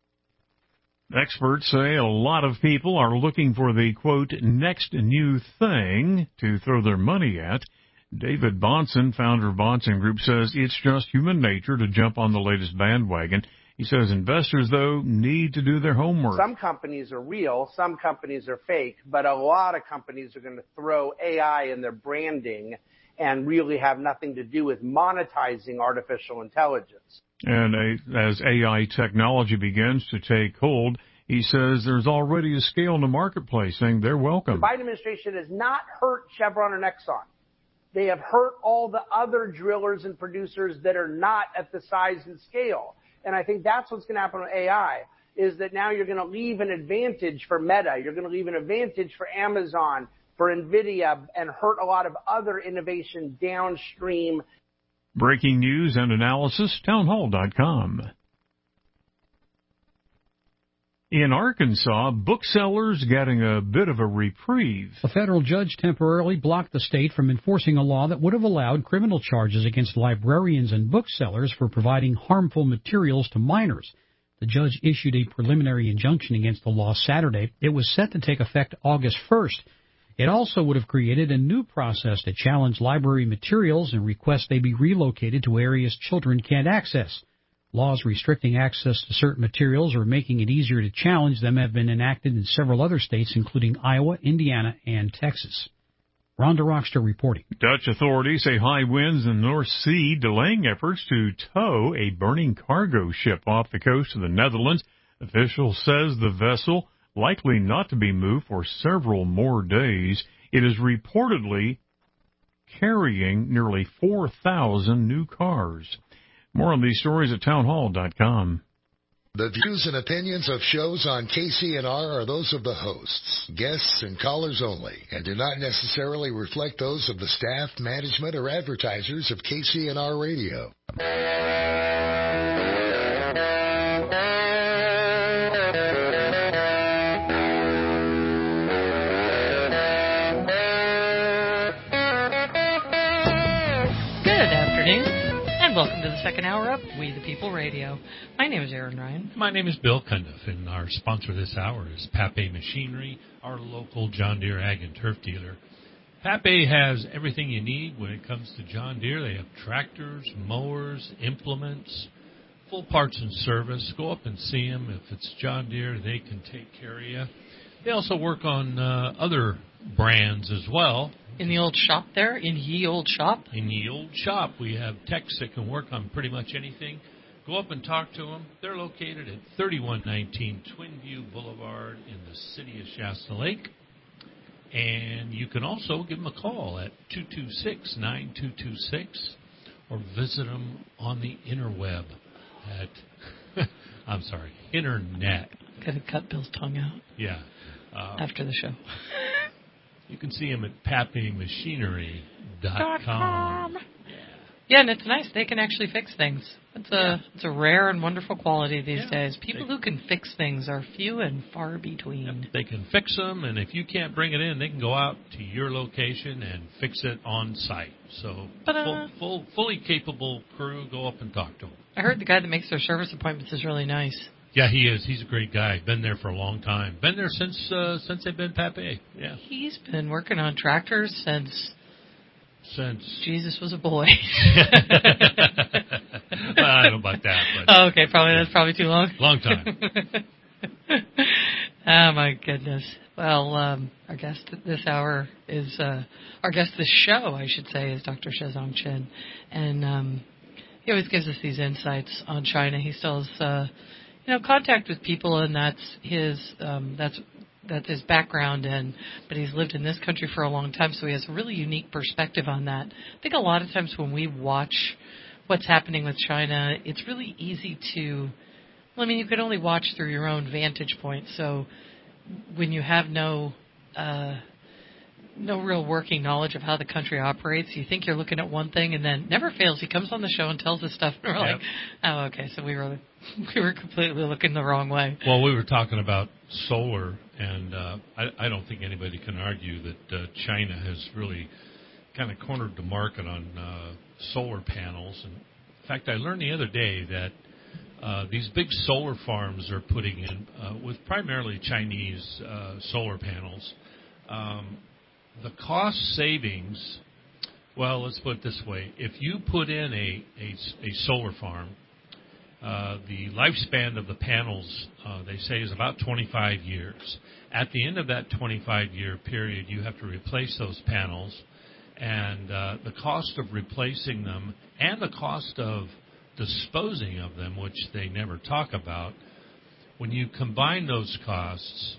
Experts say a lot of people are looking for the, quote, next new thing to throw their money at. David Bahnsen, founder of Bahnsen Group, says it's just human nature to jump on the latest bandwagon. He says investors, though, need to do their homework. Some companies are real, some companies are fake, but a lot of companies are going to throw AI in their branding and really have nothing to do with monetizing artificial intelligence. And as AI technology begins to take hold, he says there's already a scale in the marketplace saying they're welcome. The Biden administration has not hurt Chevron and Exxon. They have hurt all the other drillers and producers that are not at the size and scale. And I think that's what's going to happen with AI, is that now you're going to leave an advantage for Meta. You're going to leave an advantage for Amazon, for NVIDIA, and hurt a lot of other innovation downstream. Breaking news and analysis, townhall.com. In Arkansas, booksellers getting a bit of a reprieve. A federal judge temporarily blocked the state from enforcing a law that would have allowed criminal charges against librarians and booksellers for providing harmful materials to minors. The judge issued a preliminary injunction against the law Saturday. It was set to take effect August 1st. It also would have created a new process to challenge library materials and request they be relocated to areas children can't access. Laws restricting access to certain materials or making it easier to challenge them have been enacted in several other states, including Iowa, Indiana, and Texas. Rhonda Rockster reporting. Dutch authorities say high winds in the North Sea delaying efforts to tow a burning cargo ship off the coast of the Netherlands. Officials says the vessel likely not to be moved for several more days. It is reportedly carrying nearly 4,000 new cars. More on these stories at townhall.com. The views and opinions of shows on KCNR are those of the hosts, guests, and callers only, and do not necessarily reflect those of the staff, management, or advertisers of KCNR Radio. Good afternoon, and welcome to the second hour of We the People Radio. My name is Aaron Ryan. My name is Bill Cundiff, and our sponsor this hour is Pape Machinery, our local John Deere Ag and Turf dealer. Pape has everything you need when it comes to John Deere. They have tractors, mowers, implements, full parts and service. Go up and see them. If it's John Deere, they can take care of you. They also work on other brands as well. In the old shop there? In ye old shop? In ye old shop. We have techs that can work on pretty much anything. Go up and talk to them. They're located at 3119 Twinview Boulevard in the city of Shasta Lake. And you can also give them a call at 226-9226 or visit them on the interweb at, internet. Got to cut Bill's tongue out. Yeah. After the show. You can see them at papemachinery.com. Yeah, and it's nice. They can actually fix things. It's a rare and wonderful quality these days. People who can fix things are few and far between. Yep, they can fix them, and if you can't bring it in, they can go out to your location and fix it on site. So fully capable crew, go up and talk to them. I heard the guy that makes their service appointments is really nice. Yeah, he is. He's a great guy. Been there for a long time. Been there since they've been Pape. Yeah. He's been working on tractors since Jesus was a boy. Well, I don't know about that. But okay, that's probably too long. Long time. Oh my goodness. Well, our guest this hour is our guest this show, I should say, is Dr. Shizong Chen, and he always gives us these insights on China. He still has contact with people, and that's his background, but he's lived in this country for a long time, so he has a really unique perspective on that. I think a lot of times when we watch what's happening with China, it's really easy to, you could only watch through your own vantage point, so when you have no real working knowledge of how the country operates, you think you're looking at one thing, and then never fails, he comes on the show and tells us stuff, and we're like, oh, okay, so we were completely looking the wrong way. Well, we were talking about solar, and I don't think anybody can argue that China has really kind of cornered the market on solar panels. And in fact, I learned the other day that these big solar farms are putting in, with primarily Chinese solar panels, the cost savings, well, let's put it this way. If you put in a solar farm, the lifespan of the panels, they say, is about 25 years. At the end of that 25-year period, you have to replace those panels, and the cost of replacing them and the cost of disposing of them, which they never talk about, when you combine those costs,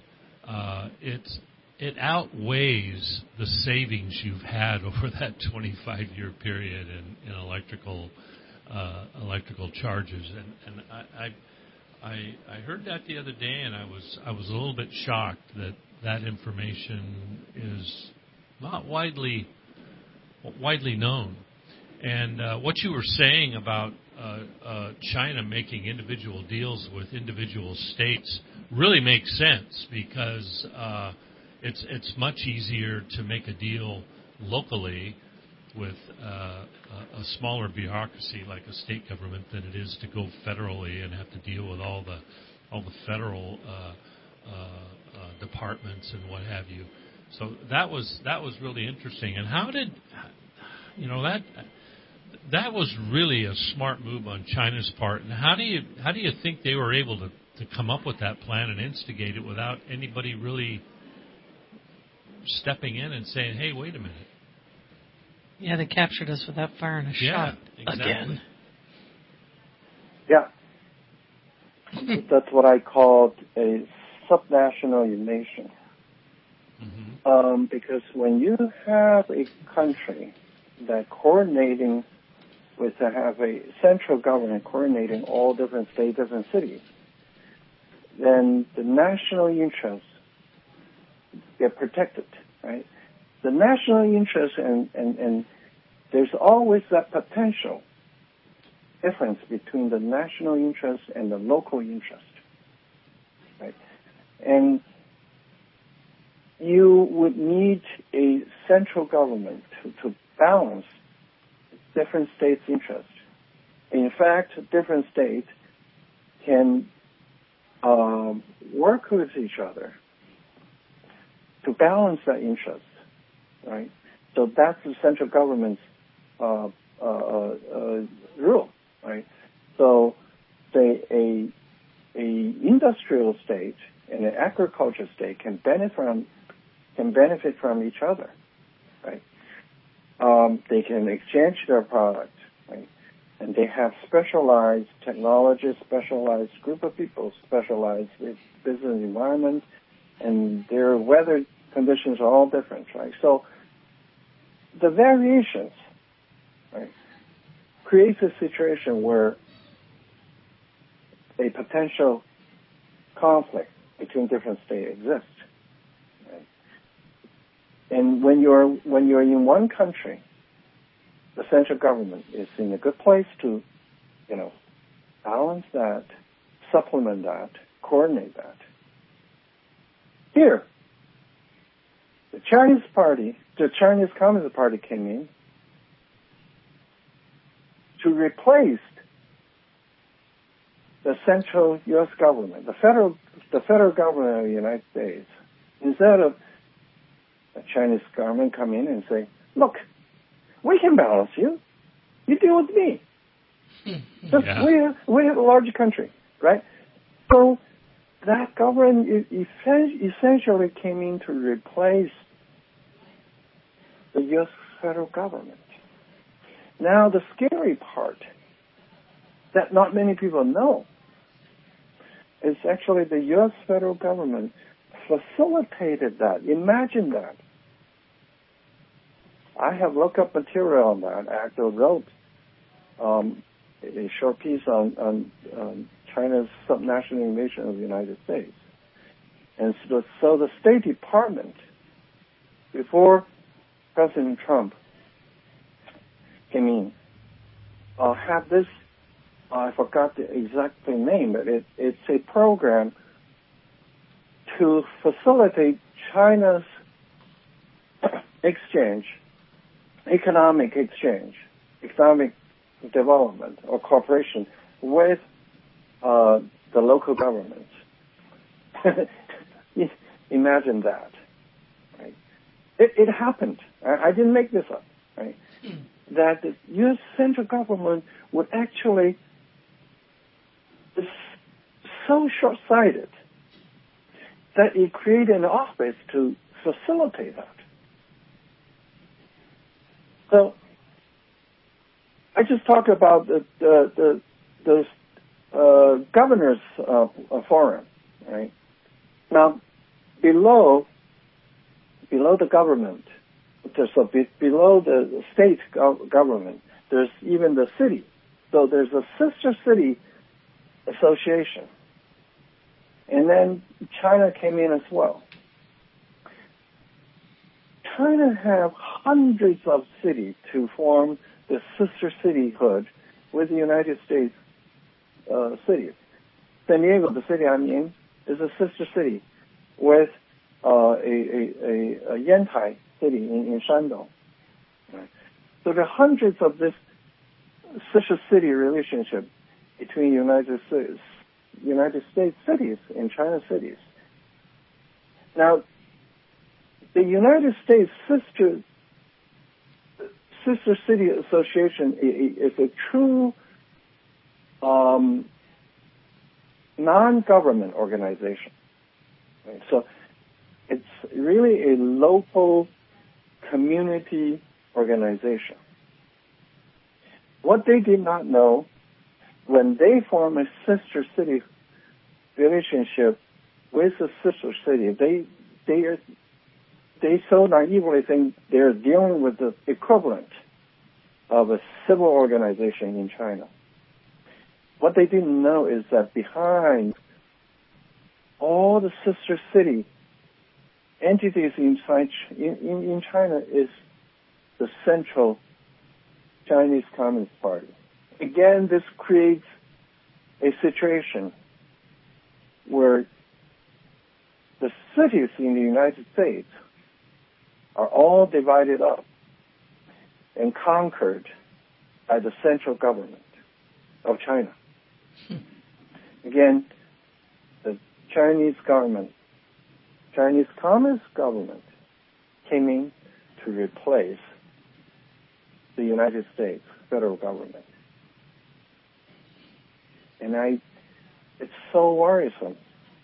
it outweighs the savings you've had over that 25-year period in electrical charges. And I heard that the other day, and I was a little bit shocked that information is not widely known. And what you were saying about China making individual deals with individual states really makes sense, because it's much easier to make a deal locally with a smaller bureaucracy like a state government than it is to go federally and have to deal with all the federal departments and what have you. So that was really interesting. And how did that was really a smart move on China's part. And how do you think they were able to come up with that plan and instigate it without anybody really stepping in and saying, "Hey, wait a minute"? Yeah, they captured us without firing a shot again. Yeah. That's what I called a subnational nation. Because when you have a country that coordinating with to have a central government coordinating all different states, different cities, then the national interests get protected, right? The national interest and there's always that potential difference between the national interest and the local interest, right? And you would need a central government to balance different states' interests. In fact, different states can work with each other to balance that interest, right? So that's the central government's rule, right? So, say a industrial state and an agriculture state can benefit from each other, right? They can exchange their products, right? And they have specialized technology, specialized group of people, specialized business environment, and their weather conditions are all different, right? So the variations, right, creates a situation where a potential conflict between different states exists. Right? And when you're in one country, the central government is in a good place to, balance that, supplement that, coordinate that. Here, the Chinese Communist Party came in to replace the central U.S. government, the federal government of the United States. Instead of the Chinese government come in and say, look, we can balance you. You deal with me. We're a large country, right? So that government essentially came in to replace the U.S. federal government. Now, the scary part that not many people know is actually the U.S. federal government facilitated that. Imagine that. I have looked up material on that. I actually wrote a short piece on China's subnational invasion of the United States. And so the State Department, before President Trump came in, have this, I forgot the exact name, but it's a program to facilitate China's economic development or cooperation with the local governments. Imagine that. Right? It happened. I didn't make this up. Right? That the U.S. central government would actually be so short-sighted that it created an office to facilitate that. So I just talked about the governors forum, right? Now, below the government, so below the state government, there's even the city. So there's a sister city association. And then China came in as well. China have hundreds of cities to form the sister cityhood with the United States cities. San Diego, the city I'm in, is a sister city with a Yantai city in Shandong. Right. So there are hundreds of this sister city relationship between United States cities and China cities. Now, the United States Sister City Association is a true non-government organization. Right? So it's really a local community organization. What they did not know when they form a sister city relationship with the sister city, they so naively think they're dealing with the equivalent of a civil organization in China. What they didn't know is that behind all the sister city entities in China is the central Chinese Communist Party. Again, this creates a situation where the cities in the United States are all divided up and conquered by the central government of China. Again, the Chinese government, Chinese Communist government, came in to replace the United States federal government. And it's so worrisome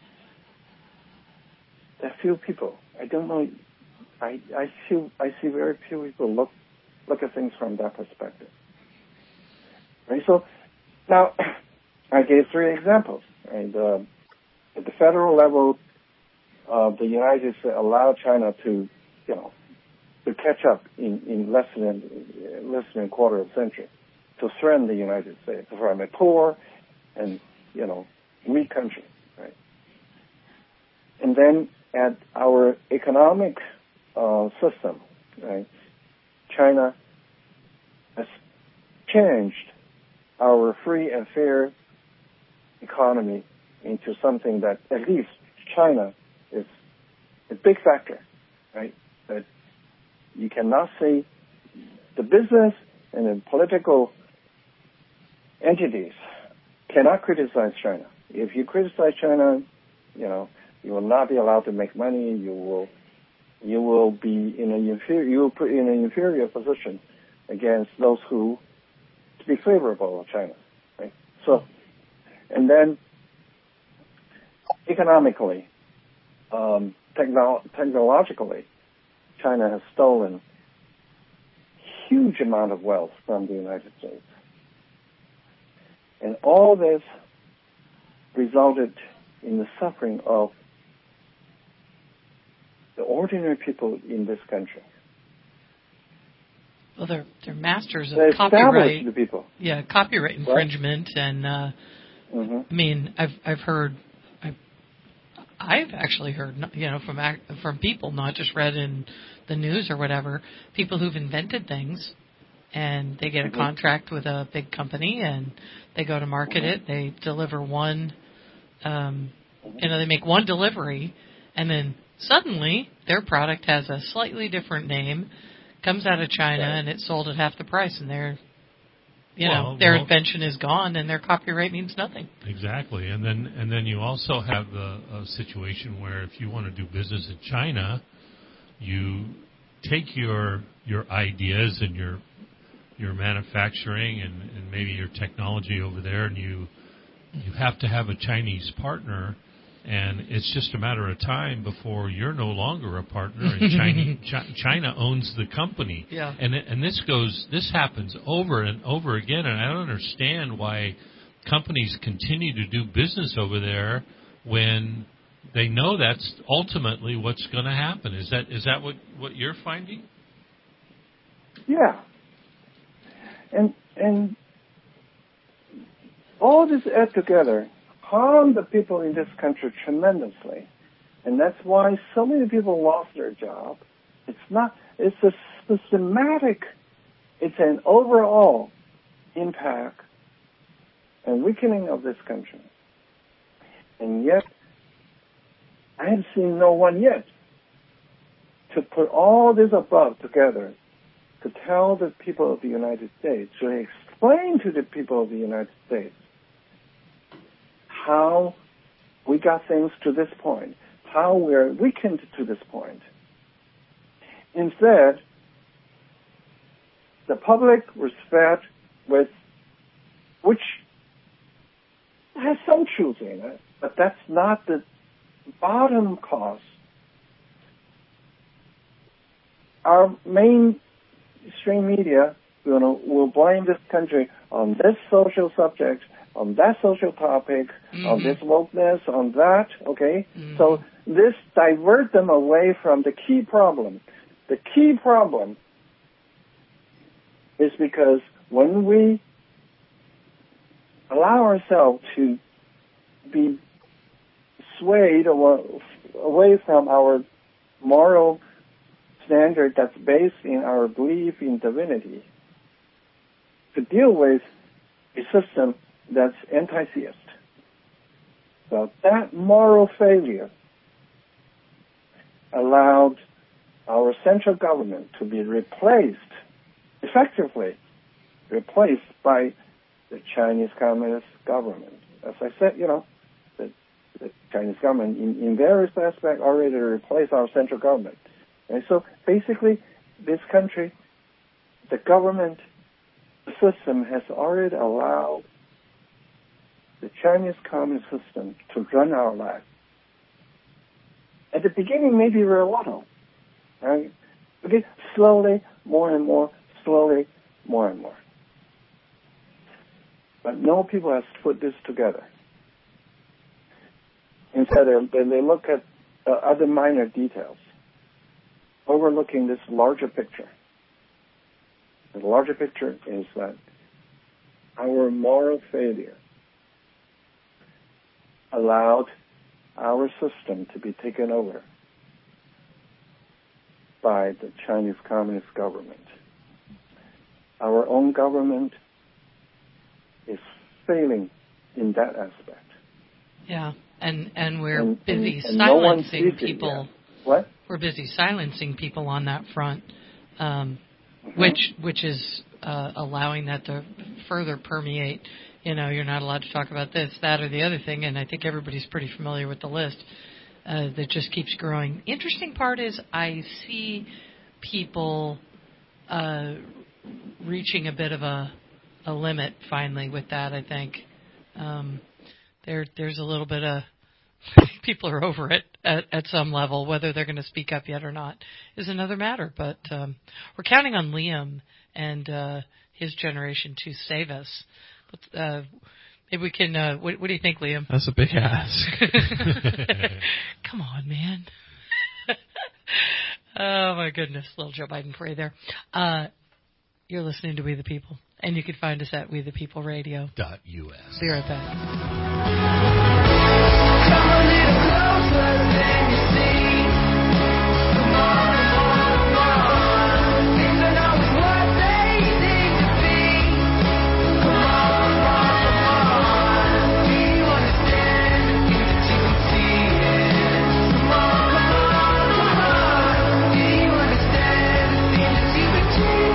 that few people, I don't know, I see very few people look at things from that perspective. Right? So now I gave 3 examples. And at the federal level, the United States allowed China to catch up in less than a quarter of a century, to threaten the United States from a poor and weak country, right? And then at our economic system, right, China has changed our free and fair economy into something that at least China is a big factor, right? That you cannot say the business and the political entities cannot criticize China. If you criticize China, you will not be allowed to make money. You will be in an inferior position against those who speak favorable of China, right? So, and then economically, technologically, China has stolen huge amount of wealth from the United States. And all this resulted in the suffering of the ordinary people in this country. Well, they're masters of they copyright. The people. Yeah, copyright infringement, and I mean, I've actually heard, from people, not just read in the news or whatever, people who've invented things, and they get a contract with a big company, and they go to market it. They deliver one, they make one delivery, and then suddenly their product has a slightly different name, comes out of China, and it's sold at half the price, and their invention is gone, and their copyright means nothing. Exactly, and then you also have a situation where if you want to do business in China, you take your ideas and your manufacturing and maybe your technology over there, and you have to have a Chinese partner, and it's just a matter of time before you're no longer a partner, and China owns the company. Yeah. And this happens over and over again, and I don't understand why companies continue to do business over there when they know that's ultimately what's going to happen. Is that what you're finding? Yeah. And all this add together harm the people in this country tremendously. And that's why so many people lost their job. It's a systematic, it's an overall impact and weakening of this country. And yet, I have seen no one yet to put all this above together to tell the people of the United States, to explain to the people of the United States how we got things to this point, how we're weakened to this point. Instead, the public was fed with, which has some truth in it, but that's not the bottom cause. Our mainstream media will blame this country on this social subject, on that social topic, on this wokeness, on that, okay? So this divert them away from the key problem. The key problem is because when we allow ourselves to be swayed away from our moral standard that's based in our belief in divinity, to deal with a system that's anti-theist. So that moral failure allowed our central government to be effectively replaced by the Chinese Communist government. As I said, the Chinese government in various aspects already replaced our central government. And so basically this country, the government, the system has already allowed the Chinese communist system to run our life. At the beginning, maybe we're a little. Right? Okay, slowly, more and more, slowly, more and more. But no people has put this together. Instead, they look at other minor details, overlooking this larger picture. The larger picture is that our moral failure allowed our system to be taken over by the Chinese Communist government. Our own government is failing in that aspect. Yeah, and we're busy and silencing people. What? We're busy silencing people on that front, which is allowing that to further permeate. You're not allowed to talk about this, that, or the other thing, and I think everybody's pretty familiar with the list that just keeps growing. Interesting part is I see people reaching a bit of a limit finally with that, I think. There's a little bit of people are over it at some level. Whether they're going to speak up yet or not is another matter. But we're counting on Liam and his generation to save us. Maybe we can. What do you think, Liam? That's a big ask. Come on, man. Oh my goodness, little Joe Biden for you there. You're listening to We the People, and you can find us at WeThePeopleRadio.us. Be right back. Come a little closer than you see. Come on, come on. Things are not what they seem to be. Come on, come on. Do you understand the things that you can see? Come on, come on. Do you understand the things that you can see?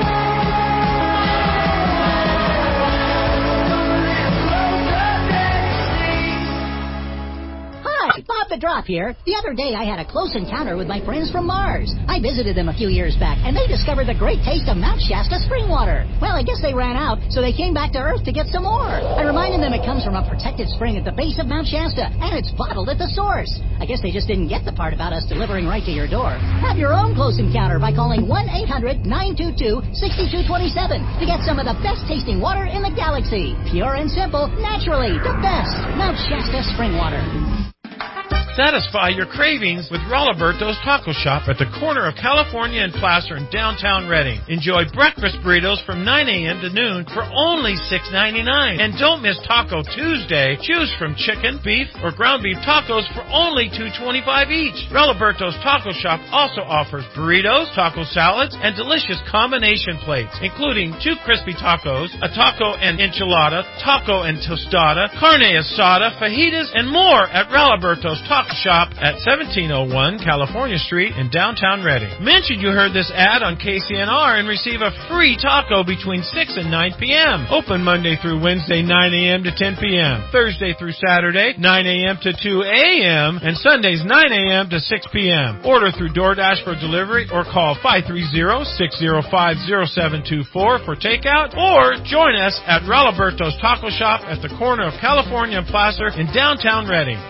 Bob the Drop here. The other day I had a close encounter with my friends from Mars. I visited them a few years back, and they discovered the great taste of Mount Shasta spring water. Well, I guess they ran out, so they came back to Earth to get some more. I reminded them it comes from a protected spring at the base of Mount Shasta, and it's bottled at the source. I guess they just didn't get the part about us delivering right to your door. Have your own close encounter by calling 1-800-922-6227 to get some of the best-tasting water in the galaxy. Pure and simple, naturally, the best. Mount Shasta spring water. Satisfy your cravings with Rolliberto's Taco Shop at the corner of California and Placer in downtown Redding. Enjoy breakfast burritos from 9 a.m. to noon for only $6.99. And don't miss Taco Tuesday. Choose from chicken, beef, or ground beef tacos for only $2.25 each. Rolliberto's Taco Shop also offers burritos, taco salads, and delicious combination plates, including 2 crispy tacos, a taco and enchilada, taco and tostada, carne asada, fajitas, and more at Rolliberto's Taco Shop at 1701 California Street in downtown Redding. Mention you heard this ad on KCNR and receive a free taco between 6 and 9 p.m. Open Monday through Wednesday, 9 a.m. to 10 p.m. Thursday through Saturday, 9 a.m. to 2 a.m. and Sundays, 9 a.m. to 6 p.m. Order through DoorDash for delivery or call 530-605-0724 for takeout, or join us at Rolliberto's Taco Shop at the corner of California and Placer in downtown Redding.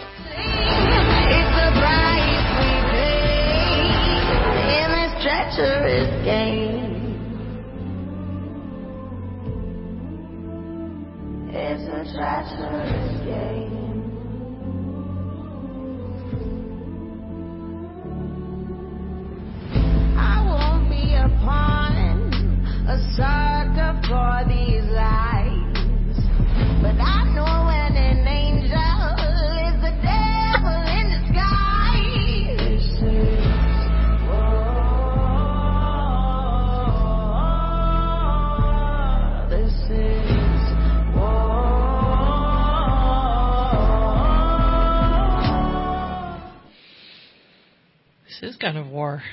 treacherous game. I won't be a pawn, a sucker for these lies, but I know when an angel is the devil in disguise. This is war. This is war. This is kind of war.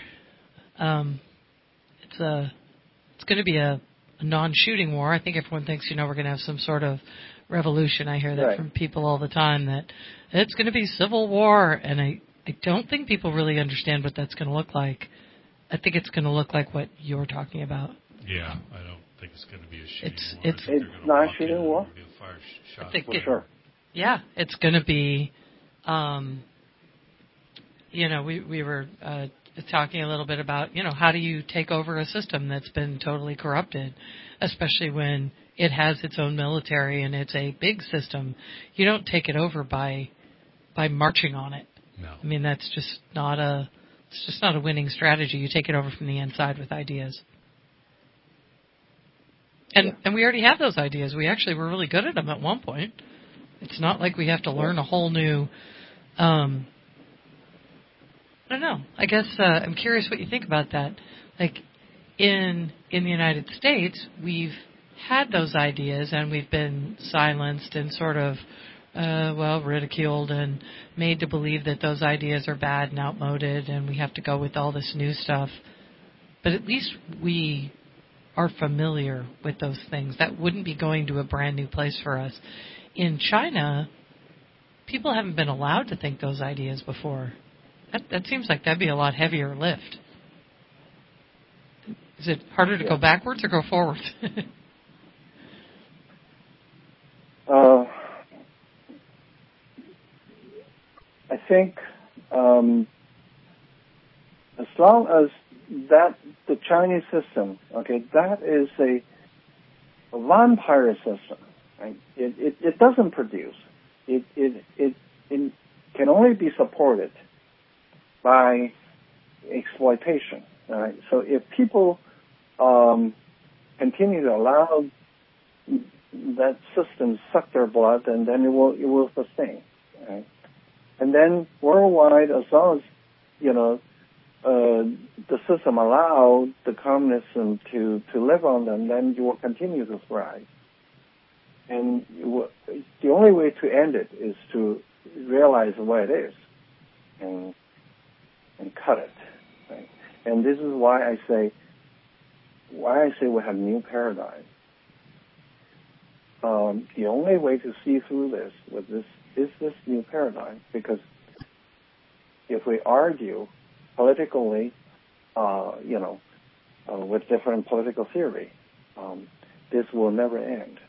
It's going to be a non-shooting war. I think everyone thinks, we're going to have some sort of revolution. I hear that from people all the time, that it's going to be civil war, and I don't think people really understand what that's going to look like. I think it's going to look like what you're talking about. Yeah, I don't think it's going to be a shooting war. It's not a shooting war? I think for sure. Yeah, it's going to be, we were talking a little bit about, how do you take over a system that's been totally corrupted, especially when it has its own military and it's a big system. You don't take it over by marching on it. No. I mean, it's just not a winning strategy. You take it over from the inside with ideas. And we already have those ideas. We actually were really good at them at one point. It's not like we have to learn a whole new I don't know. I guess I'm curious what you think about that. Like, in the United States, we've had those ideas and we've been silenced and sort of, ridiculed and made to believe that those ideas are bad and outmoded and we have to go with all this new stuff. But at least we are familiar with those things. That wouldn't be going to a brand new place for us. In China, people haven't been allowed to think those ideas before. That seems like that'd be a lot heavier lift. Is it harder to go backwards or go forward? I think as long as that the Chinese system, that is a vampire system. Right? It doesn't produce. It can only be supported by exploitation. Right? So if people continue to allow that system suck their blood, and then it will sustain. Right? And then worldwide, as long as the system allows the communism to live on them, then you will continue to thrive. And the only way to end it is to realize what it is and cut it. Right? And this is why I say we have new paradigm. The only way to see through this is this new paradigm, because if we argue politically, with different political theory, this will never end.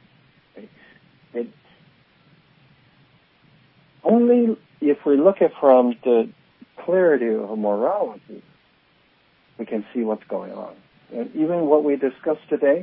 Only if we look at from the clarity of morality, we can see what's going on. And even what we discussed today,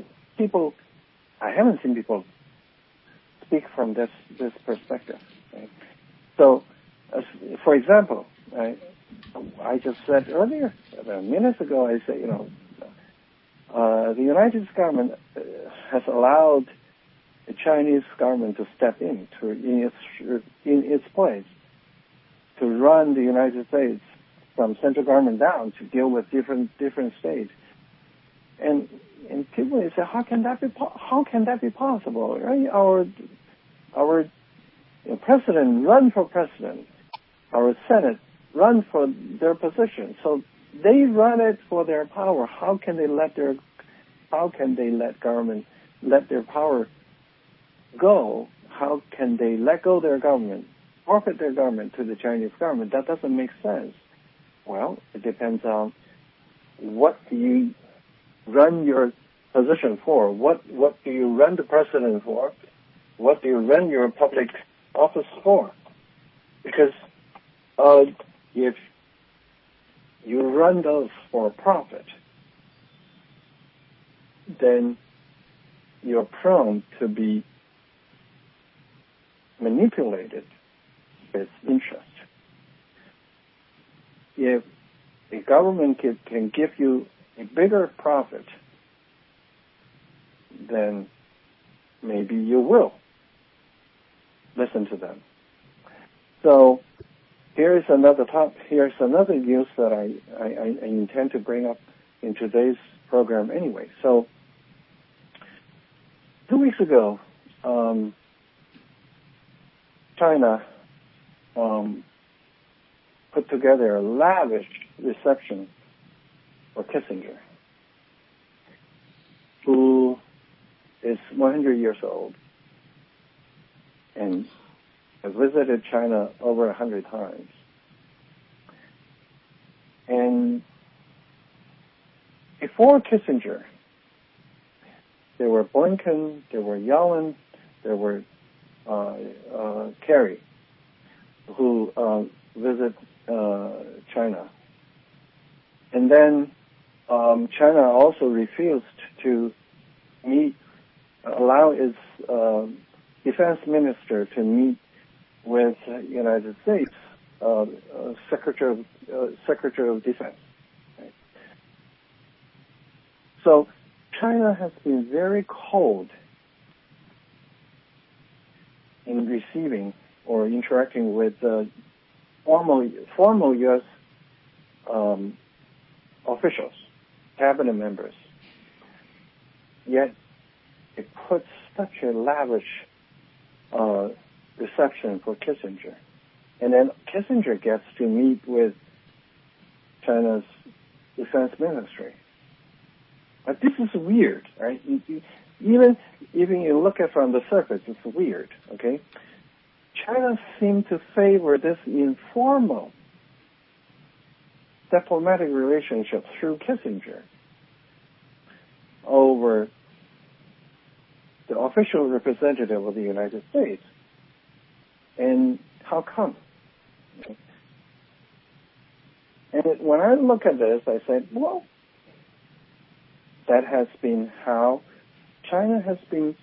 I haven't seen people speak from this perspective. Right? So, for example, I just said earlier, minutes ago, I said, the United States government has allowed the Chinese government to step in its place to run the United States from central government down to deal with different states. And people say, how can that be possible? Right? Our president run for president, our Senate run for their position. So they run it for their power. How can they let government let their power go? How can they let go their government, forfeit their government to the Chinese government? That doesn't make sense. Well, it depends on what do you run your position for? What do you run the president for? What do you run your public office for? Because if you run those for profit, then you're prone to be manipulated its interest. If a government can give you a bigger profit, then maybe you will listen to them. So here's another news that I intend to bring up in today's program anyway. So 2 weeks ago, China put together a lavish reception for Kissinger, who is 100 years old and has visited China over 100 times. And before Kissinger, there were Blinken, there were Yellen, there were Kerry, who visit China. And then China also refused to allow its defense minister to meet with United States Secretary of Defense. Right? So China has been very cold in receiving or interacting with formal U.S. Officials, cabinet members. Yet it puts such a lavish reception for Kissinger. And then Kissinger gets to meet with China's defense ministry. But this is weird, right? Even you look at it from the surface, it's weird, okay? China seemed to favor this informal diplomatic relationship through Kissinger over the official representative of the United States. And how come? And when I look at this, I say, well, that has been how China has been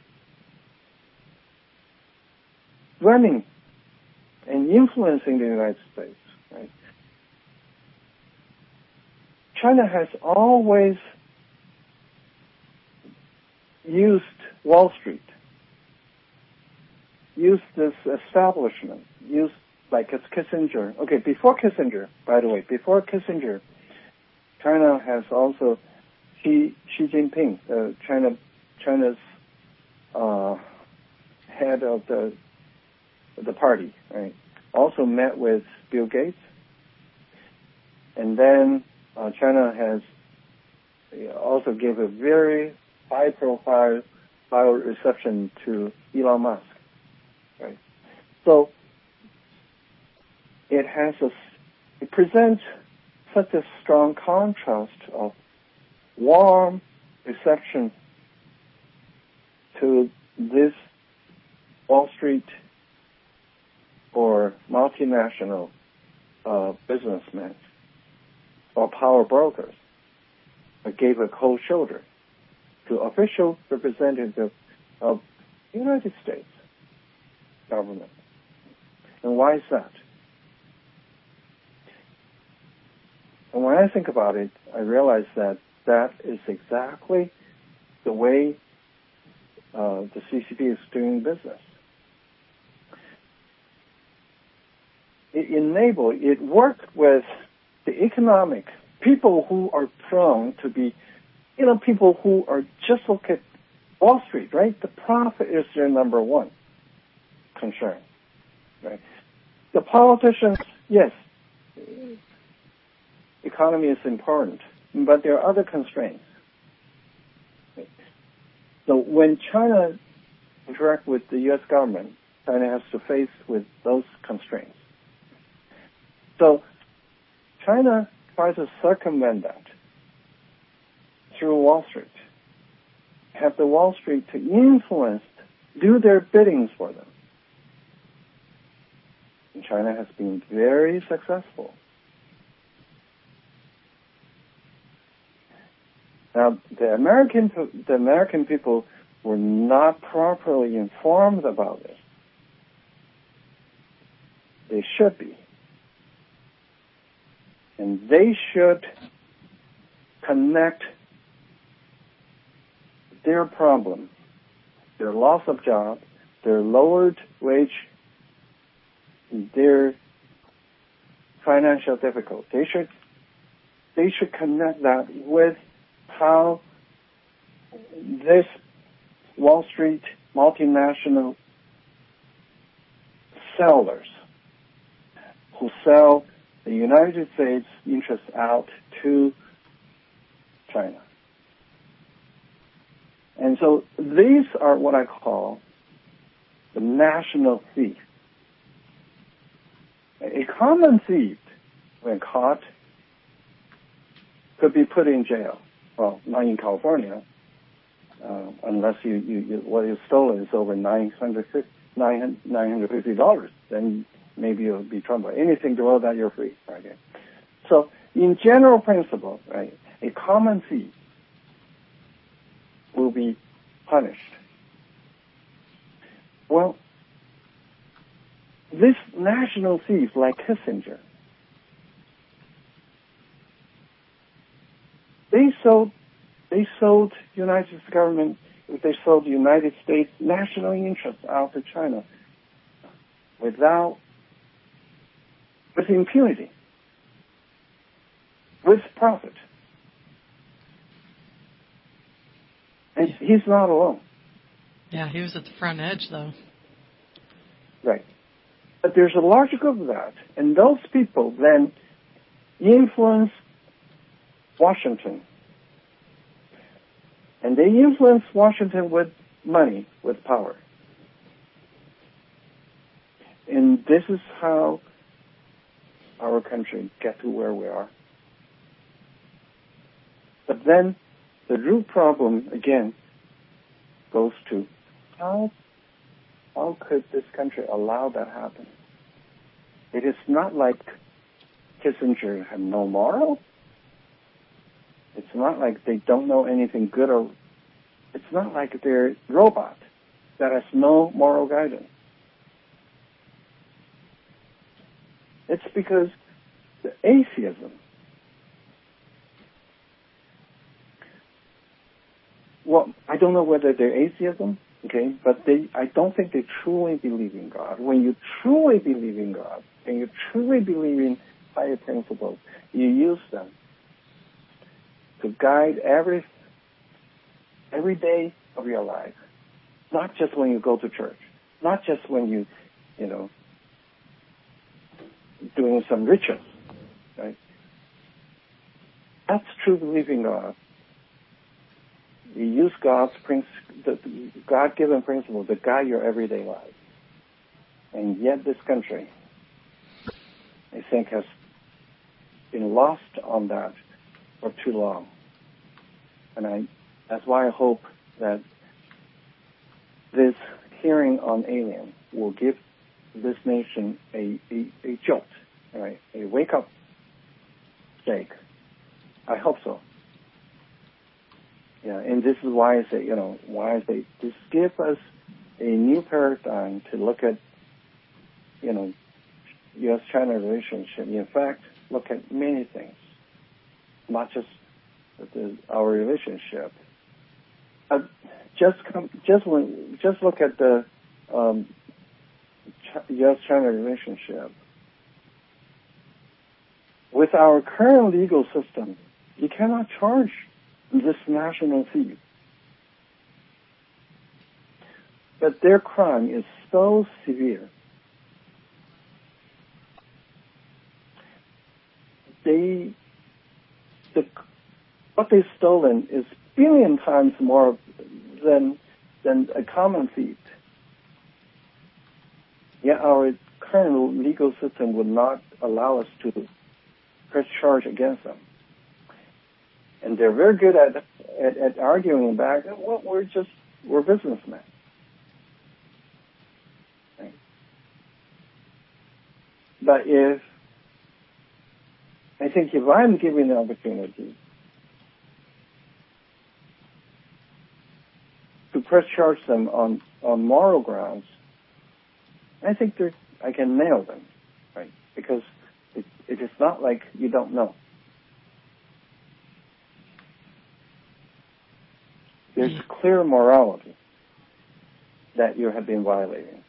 running and influencing the United States. Right? China has always used Wall Street, used this establishment, used like it's Kissinger. Okay, before Kissinger, China has also Xi Jinping, China's head of the party, right? Also met with Bill Gates, and then China has also gave a very high-profile reception to Elon Musk, right? So it presents such a strong contrast of warm reception to this Wall Street or multinational businessmen or power brokers, but gave a cold shoulder to official representative of the United States government. And why is that? And when I think about it, I realize that is exactly the way the CCP is doing business. It worked with the economic people who are prone to be, people who are just look at Wall Street, right? The profit is their number one concern, right? The politicians, yes, economy is important, but there are other constraints. So when China interacts with the U.S. government, China has to face with those constraints. So China tries to circumvent that through Wall Street, have the Wall Street to influence, do their biddings for them. And China has been very successful. Now, the American people were not properly informed about this. They should be. And they should connect their problem, their loss of job, their lowered wage, their financial difficulty. They should connect that with how this Wall Street multinational sellers who sell the United States interests out to China. And so these are what I call the national thief. A common thief, when caught, could be put in jail. Well, not in California, unless what is stolen is over $950. Then maybe you'll be trouble. Anything below that, you're free. Okay. So, in general principle, right, a common thief will be punished. Well, this national thief, like Kissinger, they sold United States government, they sold the United States national interests out to China with impunity, with profit. And he's not alone. Yeah, he was at the front edge, though. Right. But there's a large group of that, and those people then influence Washington. And they influence Washington with money, with power. And this is how our country got to where we are. But then the root problem, again, goes to how could this country allow that happen? It is not like Kissinger had no moral. It's not like they don't know anything good, or it's not like they're a robot that has no moral guidance. It's because the atheism. Well, I don't know whether they're atheism, okay, but I don't think they truly believe in God. When you truly believe in God, and you truly believe in higher principles, you use them to guide every day of your life, not just when you go to church, not just when you doing some rituals, right? That's true belief in God. You use God's God-given principle to guide your everyday life. And yet this country, I think, has been lost on that for too long. And that's why I hope that this hearing on alien will give this nation a jolt, right? A wake-up shake. I hope so. Yeah, and this is why I say, this gives us a new paradigm to look at, U.S.-China relationship. In fact, look at many things, not just our relationship. Just look at the U.S.-China relationship. With our current legal system, you cannot charge this national thief. But their crime is so severe. What they've stolen is billion times more than a common thief. Yet our current legal system would not allow us to press charge against them. And they're very good at arguing back, well, we're businessmen. Right? But if I'm given the opportunity to press charge them on moral grounds, I think I can nail them. because it is not like you don't know. There's clear morality that you have been violating.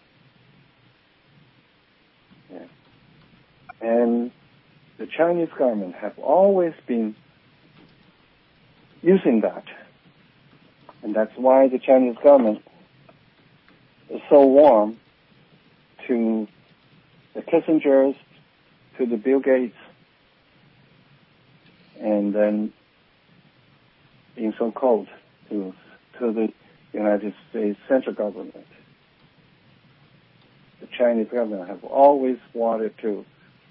Yeah. And the Chinese government have always been using that. And that's why the Chinese government is so warm to the Kissingers, to the Bill Gates, and then being so cold to the United States central government. The Chinese government has always wanted to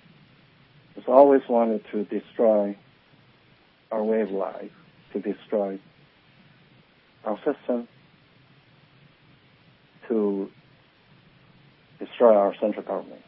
destroy our way of life, to destroy our system, to destroy our central government.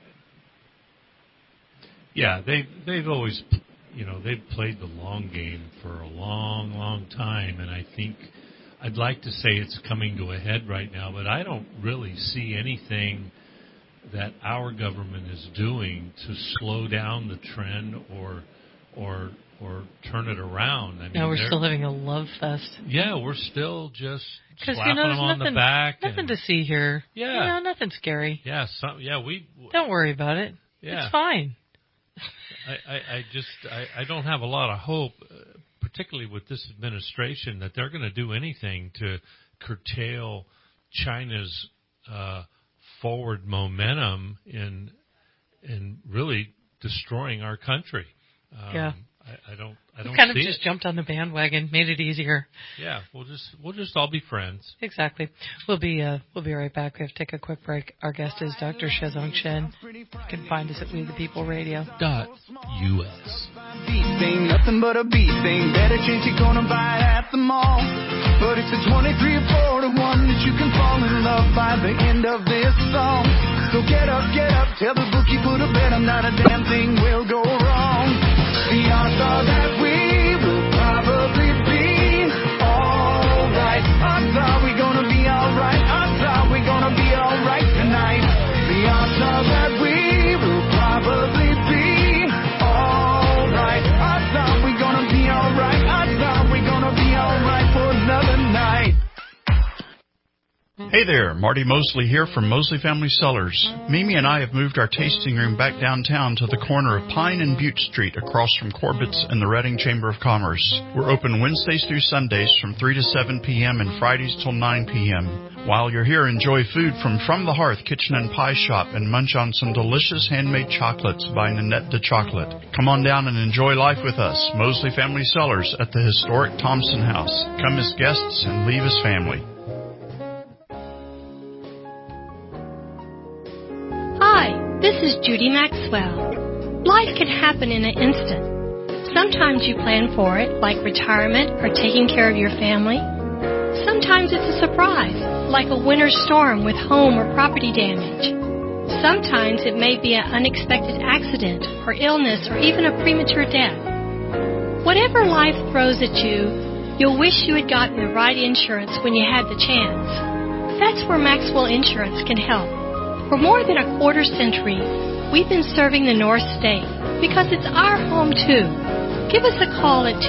Yeah, they've always, they've played the long game for a long, long time, and I think I'd like to say it's coming to a head right now, but I don't really see anything that our government is doing to slow down the trend or turn it around. I mean, no, we're still living a love fest. Yeah, we're still just slapping them on the back. Nothing to see here. Yeah. Nothing scary. Yeah, we don't worry about it. Yeah. It's fine. I don't have a lot of hope, particularly with this administration, that they're going to do anything to curtail China's forward momentum in really destroying our country. Yeah. I don't kind of see just it. jumped on the bandwagon, made it easier. Yeah, we'll just all be friends. Exactly. We'll be right back. We have to take a quick break. Our guest is Dr. Shezong Shen. You can find us at WeThePeopleRadio.us. Beast ain't nothing but a bee thing. Better chance you're gonna buy it at the mall. But it's a 23 or 4 to 1 that you can fall in love by the end of this song. So get up, tell the bookkeeper to bet I'm not a damn thing will go wrong. The odds are that we will probably be alright. Odds are we gonna be alright. Odds are we gonna be alright tonight. The odds are that we will probably be alright. Odds are we gonna be alright. Odds are we gonna be alright for another night. Hey there, Marty Mosley here from Mosley Family Cellars. Mimi and I have moved our tasting room back downtown to the corner of Pine and Butte Street across from Corbett's and the Reading Chamber of Commerce. We're open Wednesdays through Sundays from 3 to 7 p.m. and Fridays till 9 p.m. While you're here, enjoy food from the Hearth Kitchen and Pie Shop and munch on some delicious handmade chocolates by Nanette de Chocolate. Come on down and enjoy life with us, Mosley Family Cellars at the historic Thompson House. Come as guests and leave as family. Hi, this is Judy Maxwell. Life can happen in an instant. Sometimes you plan for it, like retirement or taking care of your family. Sometimes it's a surprise, like a winter storm with home or property damage. Sometimes it may be an unexpected accident or illness or even a premature death. Whatever life throws at you, you'll wish you had gotten the right insurance when you had the chance. That's where Maxwell Insurance can help. For more than a quarter century, we've been serving the North State because it's our home too. Give us a call at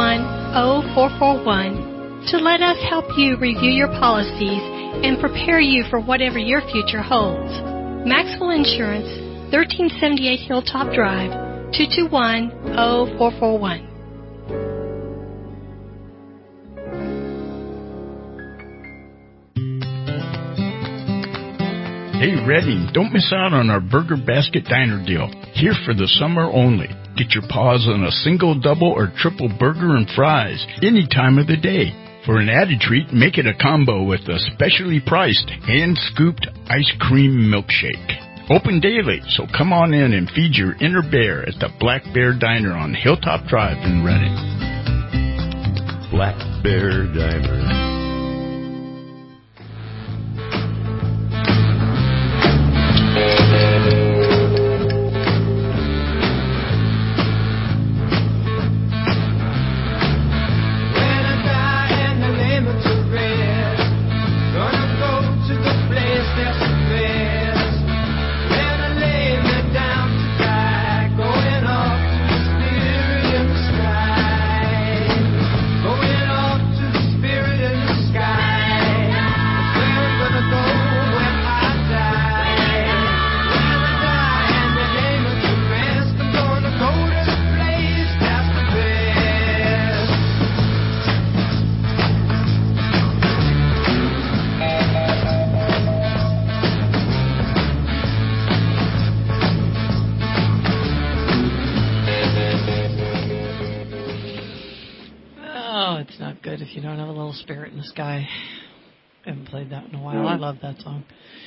221-0441 to let us help you review your policies and prepare you for whatever your future holds. Maxwell Insurance, 1378 Hilltop Drive, 221-0441. Hey, Redding, don't miss out on our Burger Basket Diner deal. Here for the summer only. Get your paws on a single, double, or triple burger and fries any time of the day. For an added treat, make it a combo with a specially priced, hand-scooped ice cream milkshake. Open daily, so come on in and feed your inner bear at the Black Bear Diner on Hilltop Drive in Redding. Black Bear Diner. Down to die. it's not good if you don't have a little spirit in the sky. I haven't played that in a while. I love that song.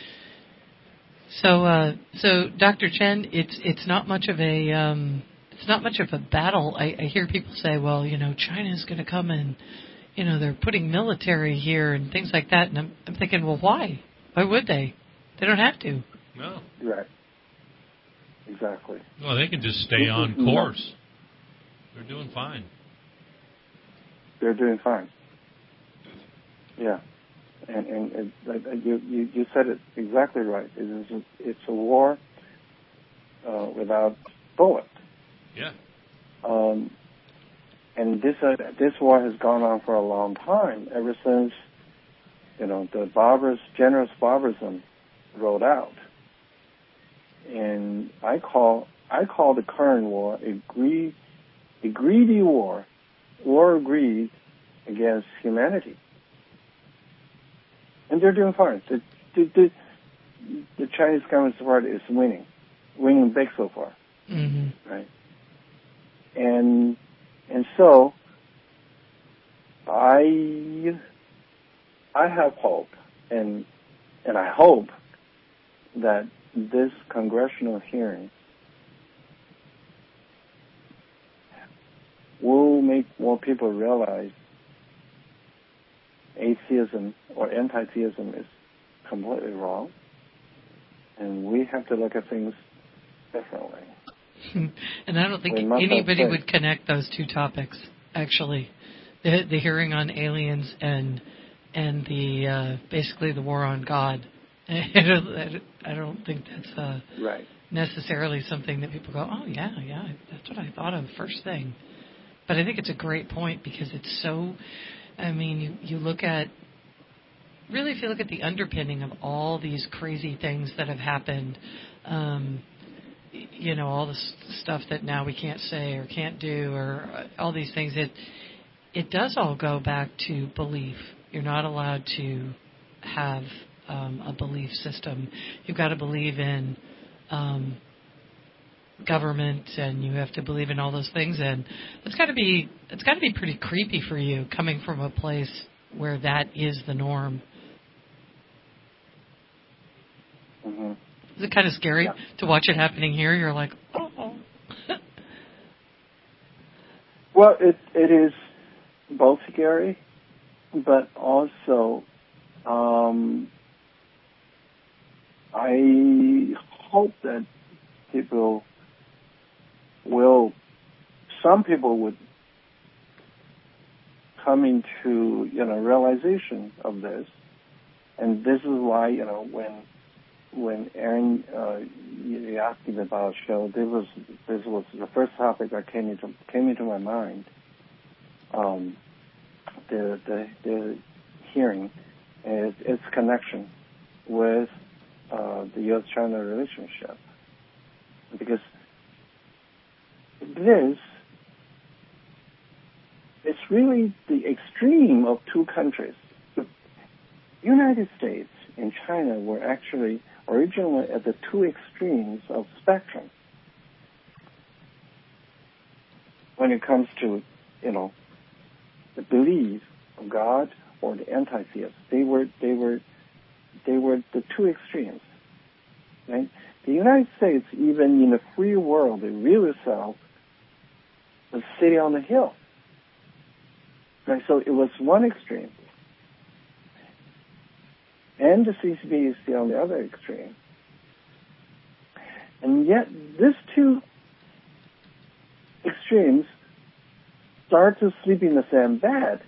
So Dr. Chen, it's not much of a battle. I hear people say, well, China's going to come and, they're putting military here and things like that. And I'm thinking, well, why? Why would they? They don't have to. No. Right. Exactly. Well, they can just stay on course. They're doing fine. They're doing fine. Yeah. And you said it exactly right. It's a war without bullets. Yeah. And this war has gone on for a long time, ever since the generous barbarism rolled out. And I call the current war a greedy war of greed against humanity. And they're doing fine. The Chinese Communist Party is winning big so far, right? And so I have hope, and I hope that this congressional hearing will make more people realize atheism or anti-theism is completely wrong, and we have to look at things differently. And I don't think anybody would connect those two topics, actually. The hearing on aliens and the basically the war on God. I don't think that's right. necessarily something that people go, oh, yeah, that's what I thought of first thing. But I think it's a great point because it's so, you look at, really if you look at the underpinning of all these crazy things that have happened, all this stuff that now we can't say or can't do or all these things, it does all go back to belief. You're not allowed to have a belief system. You've got to believe in government, and you have to believe in all those things, and it's got to be pretty creepy for you coming from a place where that is the norm. Mm-hmm. Is it kind of scary to watch it happening here? You're like, oh. Well, it is both scary, but also I hope that some people would come into realization of this, and this is why when Aaron you asked me about the show, this was the first topic that came into my mind. The hearing, its connection with the U.S.-China relationship, because it's really the extreme of two countries. The United States and China were actually originally at the two extremes of spectrum when it comes to, the belief of God or the anti-theist. They were the two extremes, right? The United States, even in the free world, it really itself was city on the hill. Right? So it was one extreme. And the CCP is on the other extreme. And yet, these two extremes start to sleep in the same bed.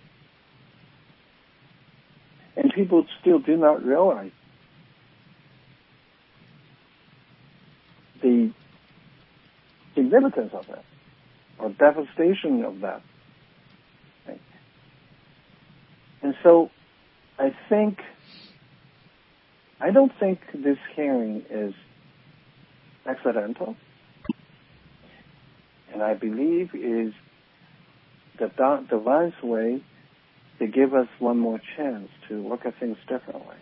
And people still do not realize the significance of that, or devastation of that. Right? And so, I don't think this hearing is accidental, and I believe is the divine's way to give us one more chance to look at things differently.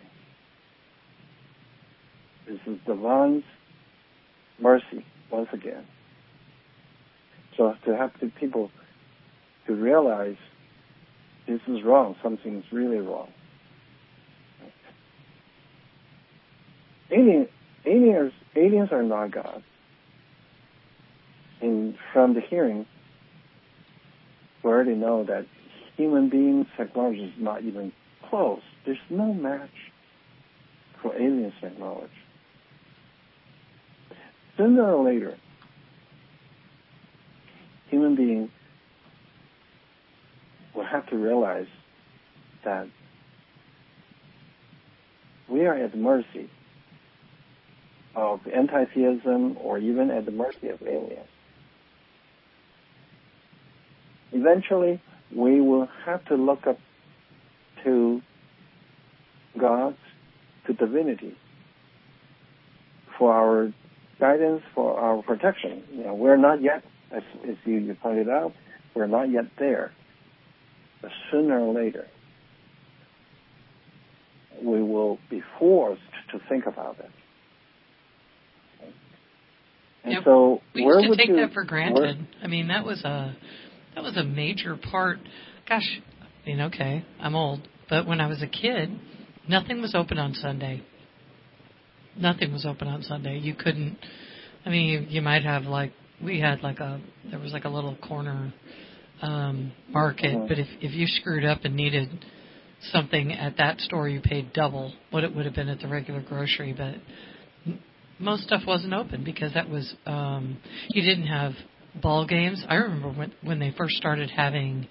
This is divine's mercy once again. So to have the people to realize this is wrong. Something's really wrong. Aliens are not God. And from the hearing, we already know that human beings' technology is not even close. There's no match for aliens' technology. Sooner or later, human beings will have to realize that we are at the mercy of anti-theism or even at the mercy of aliens. Eventually, we will have to look up to God, to divinity, for our guidance, for our protection. We're not yet, as you pointed out, we're not yet there. But sooner or later, we will be forced to think about it. And so, we used to take that for granted. I mean, that was a major part. Gosh, I mean, okay, I'm old, but when I was a kid, nothing was open on Sunday. Nothing was open on Sunday. You couldn't. I mean, you might have there was a little corner market, but if you screwed up and needed something at that store, you paid double what it would have been at the regular grocery. But most stuff wasn't open because that was you didn't have ball games. I remember when they first started having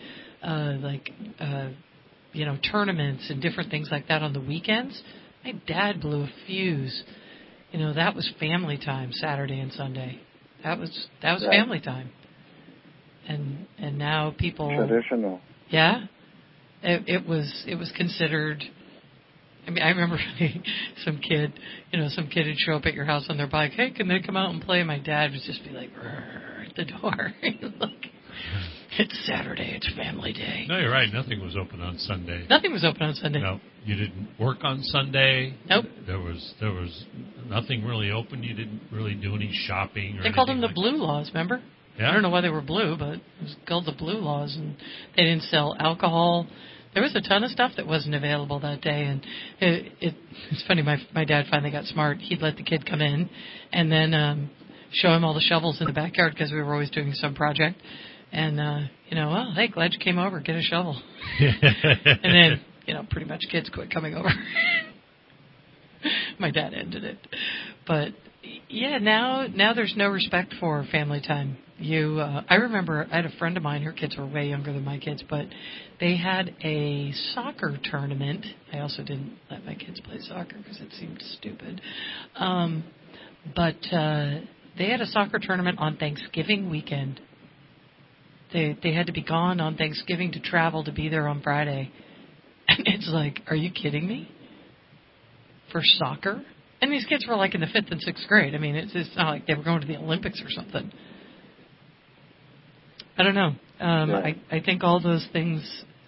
tournaments and different things like that on the weekends. My dad blew a fuse. That was family time, Saturday and Sunday. That was family time. And now people traditional. Yeah. It was considered. I mean, I remember some kid would show up at your house on their bike. Hey, can they come out and play? My dad would just be like, at the door. Look, it's Saturday. It's family day. No, you're right. Nothing was open on Sunday. Nothing was open on Sunday. No, you didn't work on Sunday. Nope. There was nothing really open. You didn't really do any shopping. They called them the blue laws. Remember? Yeah. I don't know why they were blue, but it was called the blue laws, and they didn't sell alcohol. There was a ton of stuff that wasn't available that day, and it's funny. My dad finally got smart. He'd let the kid come in, and then show him all the shovels in the backyard because we were always doing some project. And well, hey, glad you came over. Get a shovel. And then pretty much kids quit coming over. My dad ended it, but yeah, now there's no respect for family time. I remember I had a friend of mine. Her kids were way younger than my kids, but they had a soccer tournament. I also didn't let my kids play soccer because it seemed stupid. But they had a soccer tournament on Thanksgiving weekend. They had to be gone on Thanksgiving to travel to be there on Friday. And it's like, are you kidding me? For soccer? And these kids were like in the 5th and 6th grade. I mean, it's not like they were going to the Olympics or something. I don't know. I think all those things,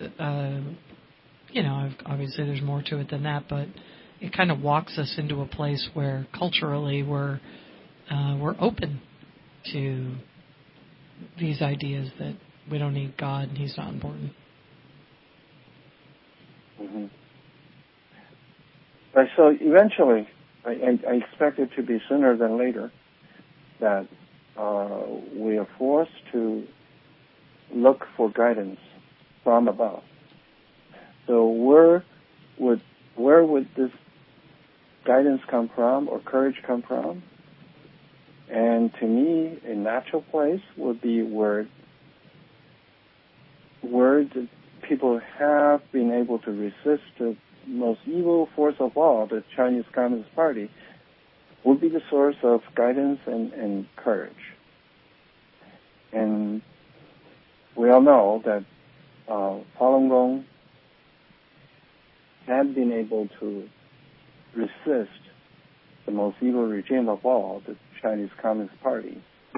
obviously there's more to it than that, but it kind of walks us into a place where culturally we're open to these ideas that we don't need God and He's not important. Mm-hmm. Right, so eventually, I expect it to be sooner than later that we are forced to look for guidance from above. So where would this guidance come from or courage come from? And to me, a natural place would be where the people have been able to resist the most evil force of all, the Chinese Communist Party, would be the source of guidance and courage. And we all know that Falun Gong had been able to resist the most evil regime of all, the Chinese Communist Party.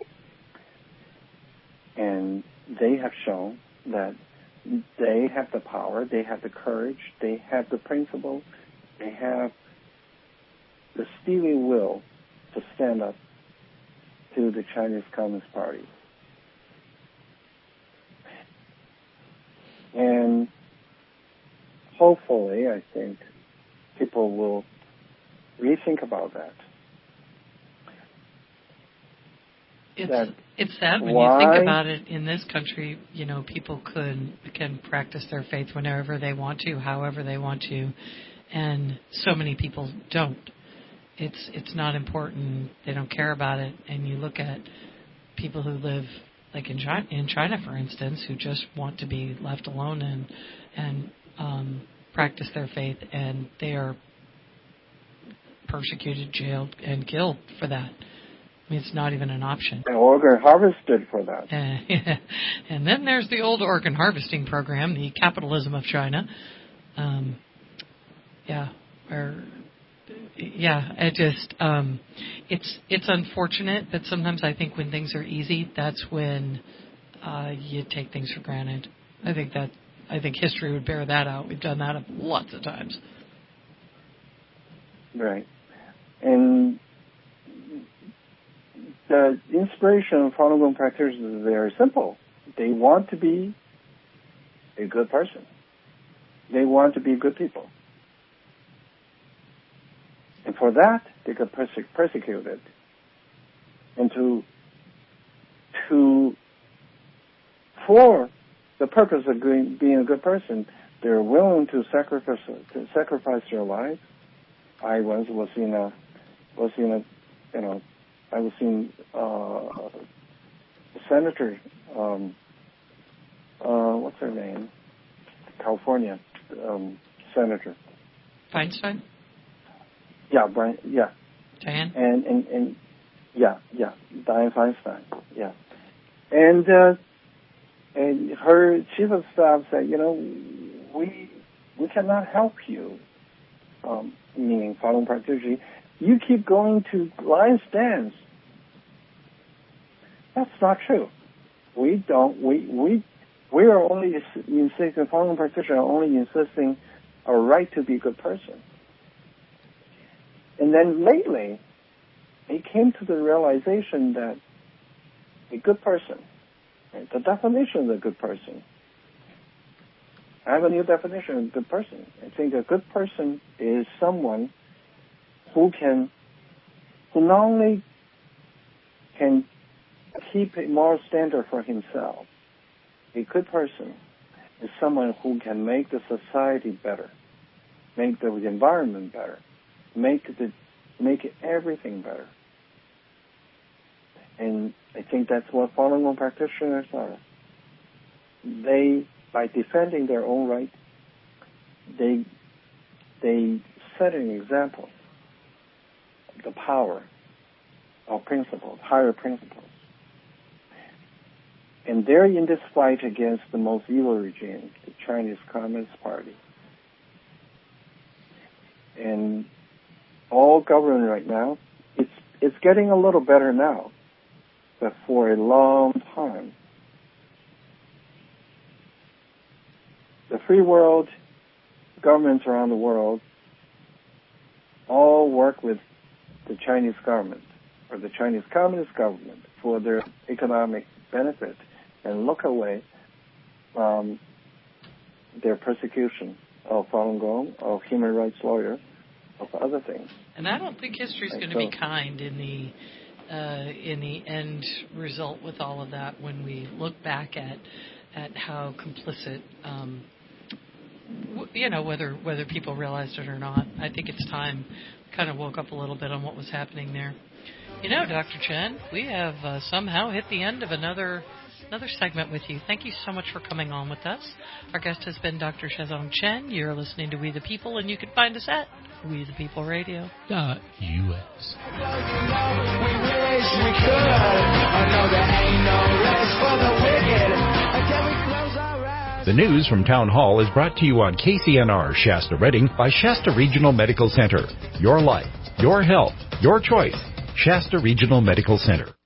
And they have shown that they have the power, they have the courage, they have the principle, they have the steely will to stand up to the Chinese Communist Party. And hopefully, I think people will rethink about that. It's sad when you think about it. In this country, people can practice their faith whenever they want to, however they want to, and so many people don't. It's not important. They don't care about it. And you look at people who live, like in China, for instance, who just want to be left alone and practice their faith, and they are persecuted, jailed, and killed for that. I mean, it's not even an option. And organ harvested for that. And then there's the old organ harvesting program, the capitalism of China. It's unfortunate that sometimes I think when things are easy, that's when you take things for granted. I think history would bear that out. We've done that lots of times. Right. And the inspiration of Falun Gong practitioners is very simple. They want to be a good person. They want to be good people. And for that, they get persecuted. And for the purpose of being a good person, they're willing to sacrifice their lives. I once was in a senator, what's her name? California senator. Feinstein? Yeah, Brian. Yeah. Dianne. And Dianne Feinstein. Yeah. And her chief of staff said, we cannot help you, meaning Falun practitioners. You keep going to lion stands. That's not true. We are only insisting, Falun practitioners are only insisting a right to be a good person. And then lately, he came to the realization that a good person, right, the definition of a good person, I have a new definition of a good person. I think a good person is someone who not only can keep a moral standard for himself. A good person is someone who can make the society better, make the environment better, make everything better. And I think that's what Falun Gong practitioners are. They, by defending their own right, they set an example of the power of principles, higher principles. And they're in this fight against the most evil regime, the Chinese Communist Party. And all government right now, it's getting a little better now, but for a long time, the free world, governments around the world, all work with the Chinese government or the Chinese Communist government for their economic benefit and look away from their persecution of Falun Gong, of human rights lawyers, of other things. And I don't think history's going to be kind in the end result with all of that when we look back at how complicit, whether people realized it or not. I think it's time. Kind of woke up a little bit on what was happening there. Dr. Chen, we have somehow hit the end of another segment with you. Thank you so much for coming on with us. Our guest has been Dr. Shizong Chen. You're listening to We the People, and you can find us at WeThePeopleRadio.us. The news from Town Hall is brought to you on KCNR Shasta Redding by Shasta Regional Medical Center. Your life, your health, your choice. Shasta Regional Medical Center.